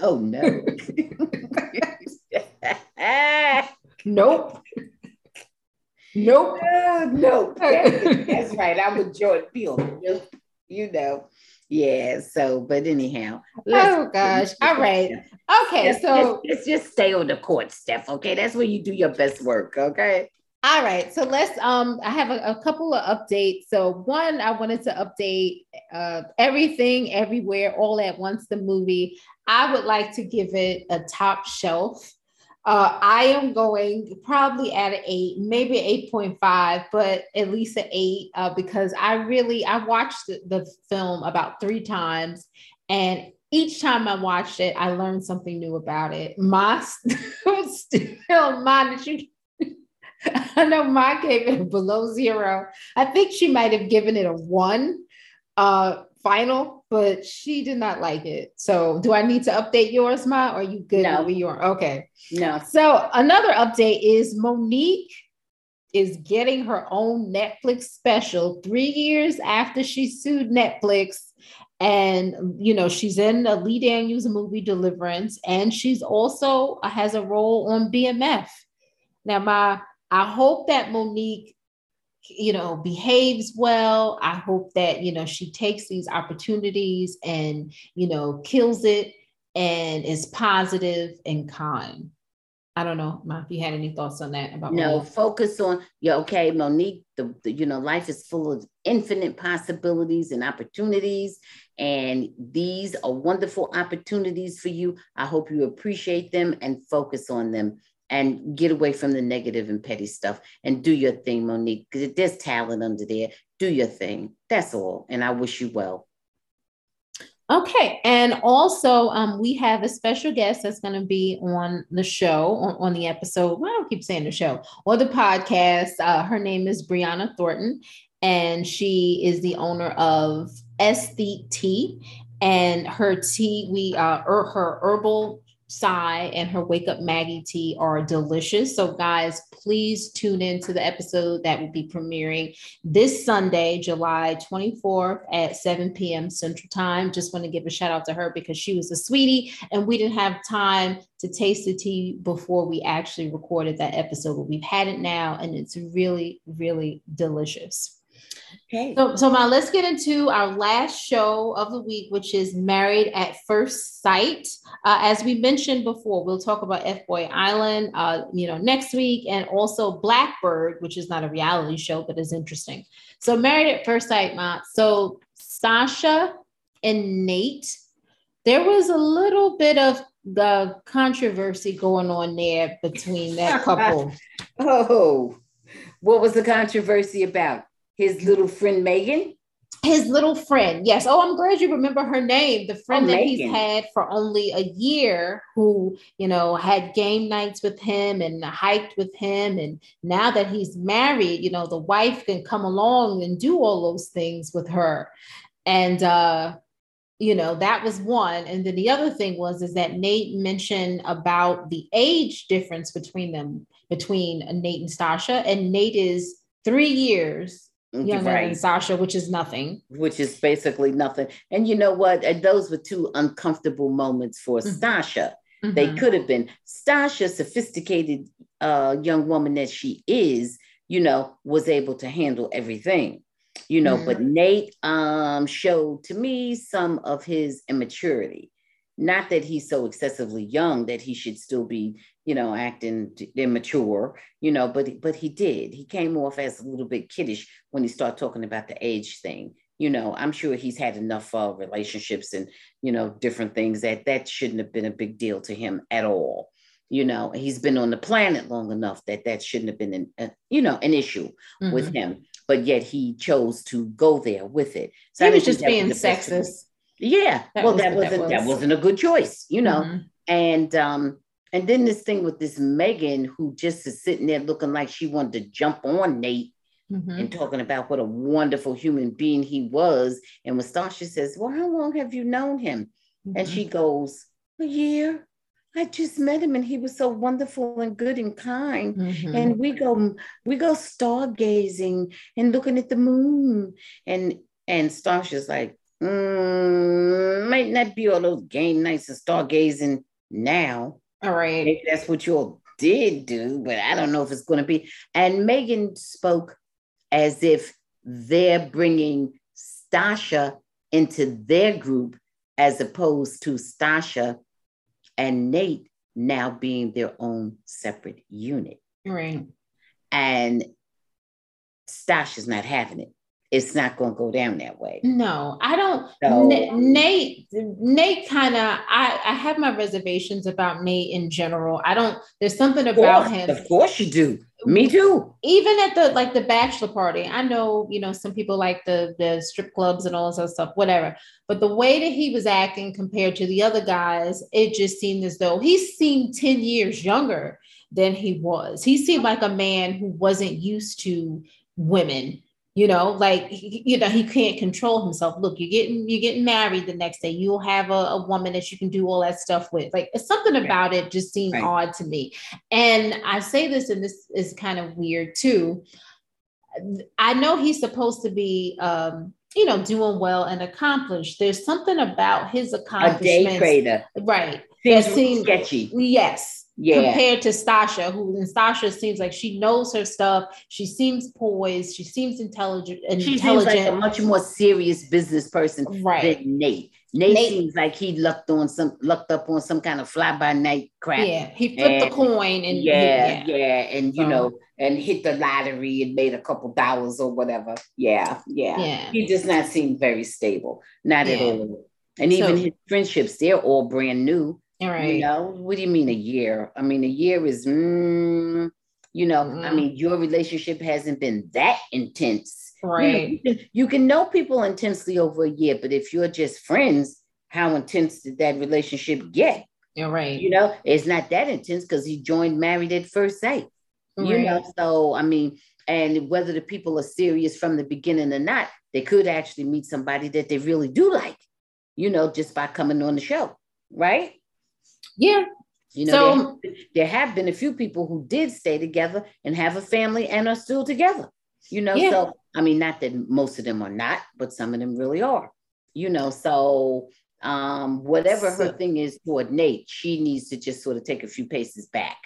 Nope. No. That's right. I'm with Jordan Peele. Yeah. So, but anyhow. Oh gosh. All right. Okay. Let's just stay on the court, Steph. Okay. That's where you do your best work. Okay. All right. So let's, I have a couple of updates. So one, I wanted to update Everything Everywhere All at Once, the movie. I would like to give it a top shelf. I am going probably at an 8, maybe 8.5, but at least an 8, because I watched the film about 3 times, and each time I watched it, I learned something new about it. I know Ma gave it a below 0. I think she might have given it a 1 final, but she did not like it. So do I need to update yours, Ma? Or are you good with yours? Okay. No. So another update is Monique is getting her own Netflix special 3 years after she sued Netflix. And, she's in the Lee Daniels movie Deliverance, and she's also has a role on BMF. Now, I hope that Monique, behaves well. I hope that, she takes these opportunities and, kills it and is positive and kind. I don't know, Ma, if you had any thoughts on that about Monique. Focus on, Monique, life is full of infinite possibilities and opportunities. And these are wonderful opportunities for you. I hope you appreciate them and focus on them. And get away from the negative and petty stuff and do your thing, Monique, because there's talent under there. Do your thing. That's all. And I wish you well. Okay. And also, we have a special guest that's going to be on the show, on the episode. Well, I don't keep saying the show, or the podcast. Her name is Brianna Thornton, and she is the owner of Aesthete Tea. And her tea, her herbal Psy and her Wake Up Maggie tea are delicious. So guys, please tune in to the episode that will be premiering this Sunday, July 24th at 7 p.m. Central Time. Just want to give a shout out to her because she was a sweetie and we didn't have time to taste the tea before we actually recorded that episode, but we've had it now and it's really, really delicious. Okay. So now let's get into our last show of the week, which is Married at First Sight. As we mentioned before, we'll talk about F-Boy Island, next week, and also Blackbird, which is not a reality show, but is interesting. So Married at First Sight, Ma. So Sasha and Nate, there was a little bit of the controversy going on there between that couple. Oh, what was the controversy about? His little friend, Megan? His little friend, yes. Oh, I'm glad you remember her name. The friend that Megan. He's had for only a year who, had game nights with him and hiked with him. And now that he's married, the wife can come along and do all those things with her. And, that was one. And then the other thing is that Nate mentioned about the age difference between Nate and Sasha. And Nate is 3 years younger than Sasha, which is nothing. Which is basically nothing. And you know what? Those were 2 uncomfortable moments for Sasha. Mm-hmm. They could have been. Sasha, sophisticated young woman that she is, was able to handle everything. But Nate showed to me some of his immaturity. Not that he's so excessively young that he should still be, acting immature, but he did. He came off as a little bit kiddish when he started talking about the age thing. I'm sure he's had enough relationships and, different things that shouldn't have been a big deal to him at all. He's been on the planet long enough that shouldn't have been an issue with him, but yet he chose to go there with it. So he was just being sexist. Yeah, that wasn't a good choice, and then this thing with this Megan, who just is sitting there looking like she wanted to jump on Nate and talking about what a wonderful human being he was. And when Stasha says, well, how long have you known him? And she goes, a year. I just met him and he was so wonderful and good and kind. And we go stargazing and looking at the moon. And Stasha's like, might not be all those game nights and stargazing now. All right. Maybe that's what you all did do, but I don't know if it's going to be. And Megan spoke as if they're bringing Stasha into their group as opposed to Stasha and Nate now being their own separate unit. Right. And Stasha's not having it. It's not going to go down that way. No, I don't. So, Nate kind of, I have my reservations about Nate in general. There's something about him. Of course you do. Me too. Even at the bachelor party, I know, some people like the strip clubs and all this other stuff, whatever. But the way that he was acting compared to the other guys, it just seemed as though he seemed 10 years younger than he was. He seemed like a man who wasn't used to women. He can't control himself. Look, you're getting married the next day. You'll have a woman that you can do all that stuff with. Like, something about it just seemed odd to me. And I say this, and this is kind of weird too. I know he's supposed to be, doing well and accomplished. There's something about his accomplishments. A day trader. Right. Seems sketchy. Yes. Yeah. Compared to Stasha, Stasha seems like she knows her stuff. She seems poised. She seems intelligent. She seems like a much more serious business person than Nate. Nate seems like he lucked up on some kind of fly-by-night crap. Yeah, he flipped the coin and and hit the lottery and made a couple dollars or whatever. Yeah. He does not seem very stable, not at all. And even his friendships, they're all brand new. All right. What do you mean a year? I mean, a year is, I mean, your relationship hasn't been that intense. Right. You can know people intensely over a year, but if you're just friends, how intense did that relationship get? You're right. It's not that intense because he joined Married at First Sight. Right. So, I mean, and whether the people are serious from the beginning or not, they could actually meet somebody that they really do like, just by coming on the show. Right. Yeah. So there have been a few people who did stay together and have a family and are still together, So, I mean, not that most of them are not, but some of them really are, so whatever her thing is toward Nate, she needs to just sort of take a few paces back,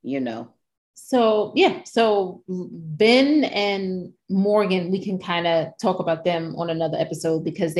So, so Ben and Morgan, we can kind of talk about them on another episode because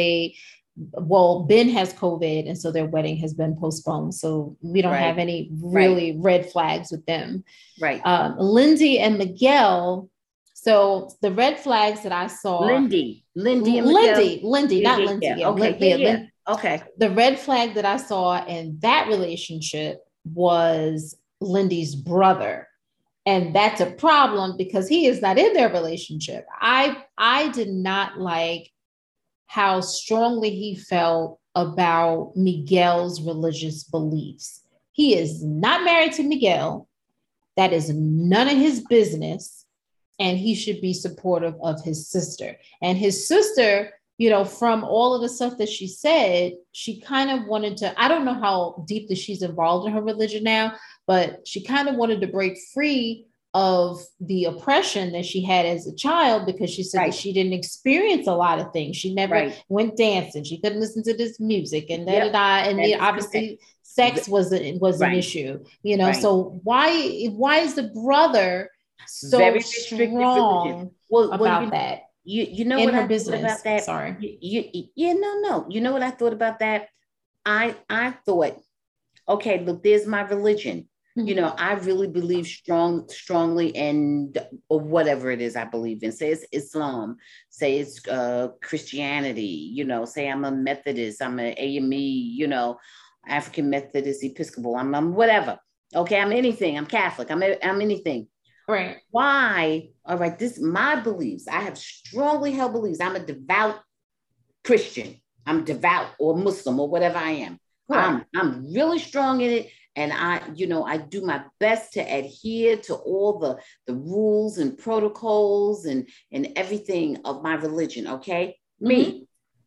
Ben has COVID and so their wedding has been postponed. So we don't have any really red flags with them. Right. Lindy and Miguel. So the red flags that I saw. Lindy and Miguel. Lindy, not Lindsay. Yeah. Okay. Okay. The red flag that I saw in that relationship was Lindy's brother. And that's a problem because he is not in their relationship. I did not like how strongly he felt about Miguel's religious beliefs. He is not married to Miguel. That is none of his business. And he should be supportive of his sister. And his sister, from all of the stuff that she said, she kind of wanted to, I don't know how deeply she's involved in her religion now, but she kind of wanted to break free of the oppression that she had as a child because she said that she didn't experience a lot of things. She never went dancing. She couldn't listen to this music and obviously sex was an issue, So why is the brother so very strong about that? You know in what her I business thought about that? Sorry. You know what I thought about that? I thought, okay, look, there's my religion. Mm-hmm. I really believe strongly in, or whatever it is I believe in. Say it's Islam, say it's Christianity, say I'm a Methodist, I'm an AME, African Methodist Episcopal, I'm whatever. Okay, I'm anything. I'm Catholic. I'm anything. Right. Why? All right, this is my beliefs. I have strongly held beliefs. I'm a devout Christian. I'm devout or Muslim or whatever I am. Right. I'm really strong in it. And I do my best to adhere to all the rules and protocols and everything of my religion. Okay. Mm-hmm. Me.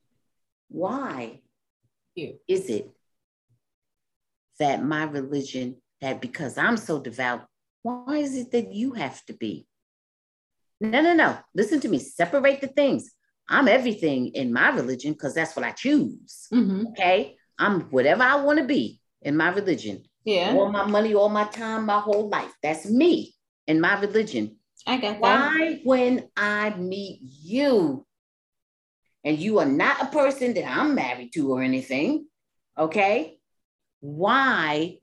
Why is it that my religion, that because I'm so devout, why is it that you have to be? No. Listen to me. Separate the things. I'm everything in my religion because that's what I choose. Mm-hmm. Okay. I'm whatever I want to be in my religion. Yeah. All my money, all my time, my whole life. That's me in my religion. I get that. Why, when I meet you, and you are not a person that I'm married to or anything, okay? Why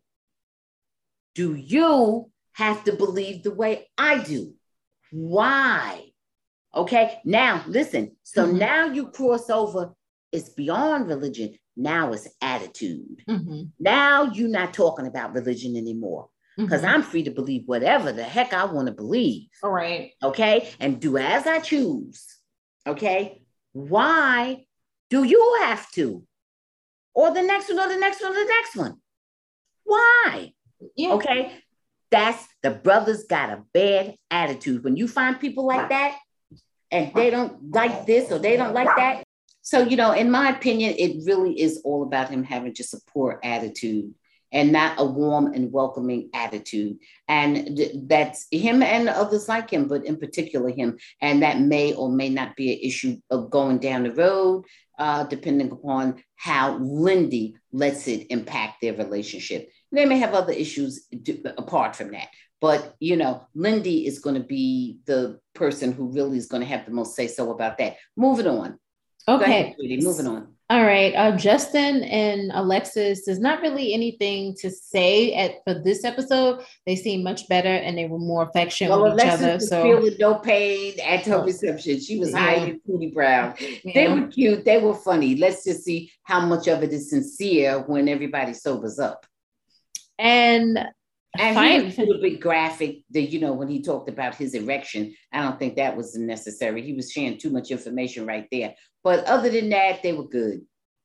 do you have to believe the way I do? Why? Okay, now listen. So mm-hmm. Now you cross over, it's beyond religion. Now it's attitude. Mm-hmm. Now you're not talking about religion anymore because mm-hmm. I'm free to believe whatever the heck I want to believe. All right. Okay, and do as I choose. Okay, why do you have to? Or the next one, or the next one, or the next one. Why? Yeah. Okay, that's the brothers got a bad attitude. When you find people like that and they don't like this or they don't like that. So, in my opinion, it really is all about him having just a poor attitude and not a warm and welcoming attitude. And that's him and others like him, but in particular him. And that may or may not be an issue of going down the road, depending upon how Lindy lets it impact their relationship. They may have other issues apart from that. But, Lindy is going to be the person who really is going to have the most say-so about that. Moving on. Okay. Ahead, moving on. All right. Justin and Alexis, there's not really anything to say for this episode. They seem much better and they were more affectionate with Alexis each other. Was feeling no pain at her reception. She was hiding Pootie Brown. Yeah. They were cute. They were funny. Let's just see how much of it is sincere when everybody sobers up. And he was a little bit graphic, when he talked about his erection. I don't think that was necessary. He was sharing too much information right there. But other than that, they were good.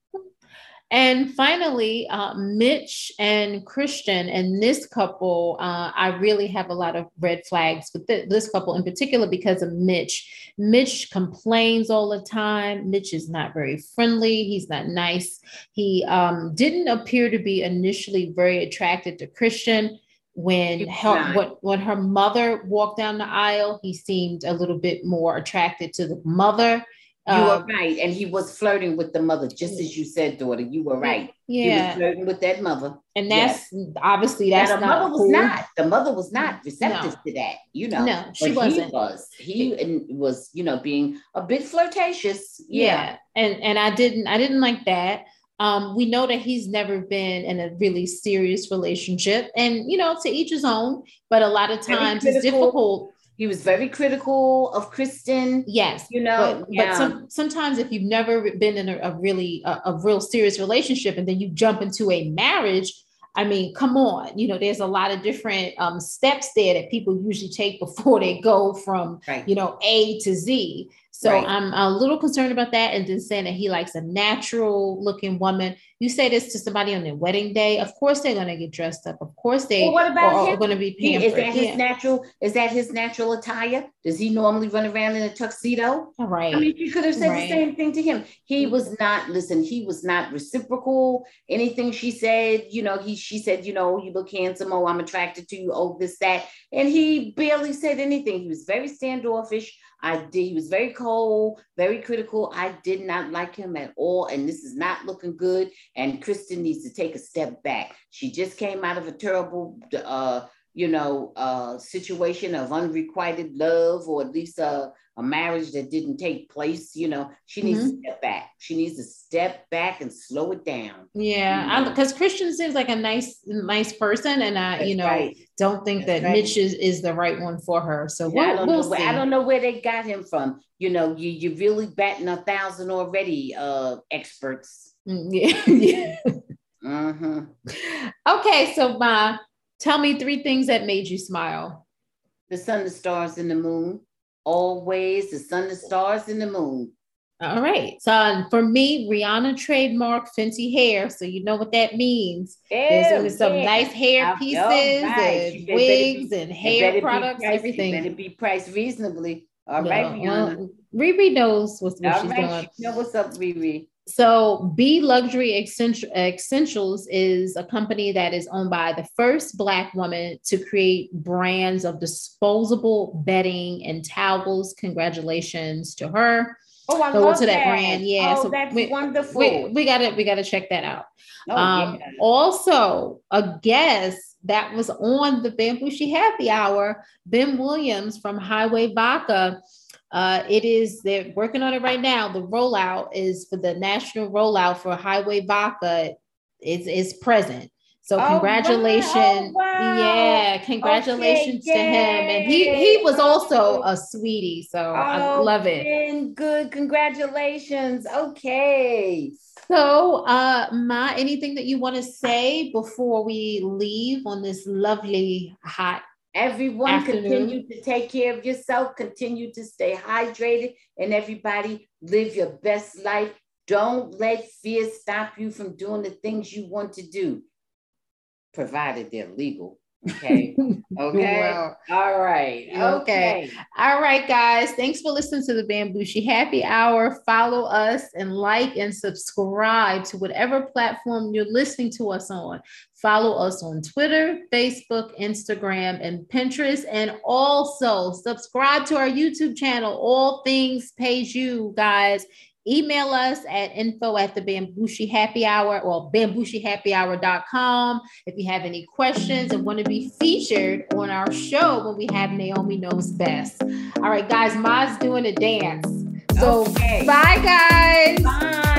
And finally, Mitch and Christian and this couple, I really have a lot of red flags with this couple in particular because of Mitch. Mitch complains all the time. Mitch is not very friendly. He's not nice. He didn't appear to be initially very attracted to Christian. When her mother walked down the aisle, he seemed a little bit more attracted to the mother. You were right. And he was flirting with the mother, just as you said, daughter. You were right. Yeah. He was flirting with that mother. And that's obviously that's the not mother was cool. not. The mother was not receptive to that, No, she wasn't. He was, being a bit flirtatious. Yeah. And I didn't like that. We know that he's never been in a really serious relationship and, to each his own, but a lot of times it's difficult. He was very critical of Kristen. Yes. But sometimes if you've never been in a real serious relationship and then you jump into a marriage, I mean, come on, there's a lot of different steps there that people usually take before they go from, A to Z. So I'm a little concerned about that. And then saying that he likes a natural looking woman. You say this to somebody on their wedding day. Of course, they're going to get dressed up. Of course, they are going to be pampered. Is that his natural attire? Does he normally run around in a tuxedo? All right. I mean, you could have said the same thing to him. He was not reciprocal. Anything she said, she said, you look handsome. Oh, I'm attracted to you. Oh, this, that. And he barely said anything. He was very standoffish. He was very cold, very critical. I did not like him at all. And this is not looking good. And Kristen needs to take a step back. She just came out of a terrible, situation of unrequited love, or at least a marriage that didn't take place, she needs to step back. She needs to step back and slow it down. Yeah, because Christian seems like a nice person, and I, don't think that Mitch is the right one for her. So we'll see. I don't know where they got him from. You really batting 1,000 already, experts. Yeah. Okay, so Ma, tell me 3 things that made you smile. The sun, the stars, and the moon. Always the sun, the stars, and the moon. All right. So for me, Rihanna trademarked Fenty hair. So you know what that means. There's some nice hair pieces and wigs and hair products, everything. Better be priced reasonably. All right, Rihanna. Well, Riri knows what she's doing. You know what's up, Riri. So B Luxury Essentials is a company that is owned by the first Black woman to create brands of disposable bedding and towels. Congratulations to her. Oh, I love that brand. Yeah, so that's wonderful. We gotta check that out. Also, a guest that was on the Bambushi Happy Hour, Ben Williams from Highway Vodka. They're working on it right now. The rollout is for the national rollout for Highway Vodka is present. So congratulations. Wow. Yeah, congratulations to him. And he was also a sweetie. So I love it. Good. Congratulations. Okay. So Ma, anything that you want to say before we leave on this lovely hot Everyone afternoon? Continue to take care of yourself. Continue to stay hydrated. And everybody, live your best life. Don't let fear stop you from doing the things you want to do, provided they're legal. Okay. Okay. Well, all right. Okay. All right, guys. Thanks for listening to the Bambushi Happy Hour. Follow us and like and subscribe to whatever platform you're listening to us on. Follow us on Twitter, Facebook, Instagram, and Pinterest. And also subscribe to our YouTube channel, All Things Pays You, guys. Email us at info@the Happy Hour or bambushihappyhour.com if you have any questions and want to be featured on our show when we have Naomi Knows Best. All right, guys, Ma's doing a dance. So bye, guys. Bye.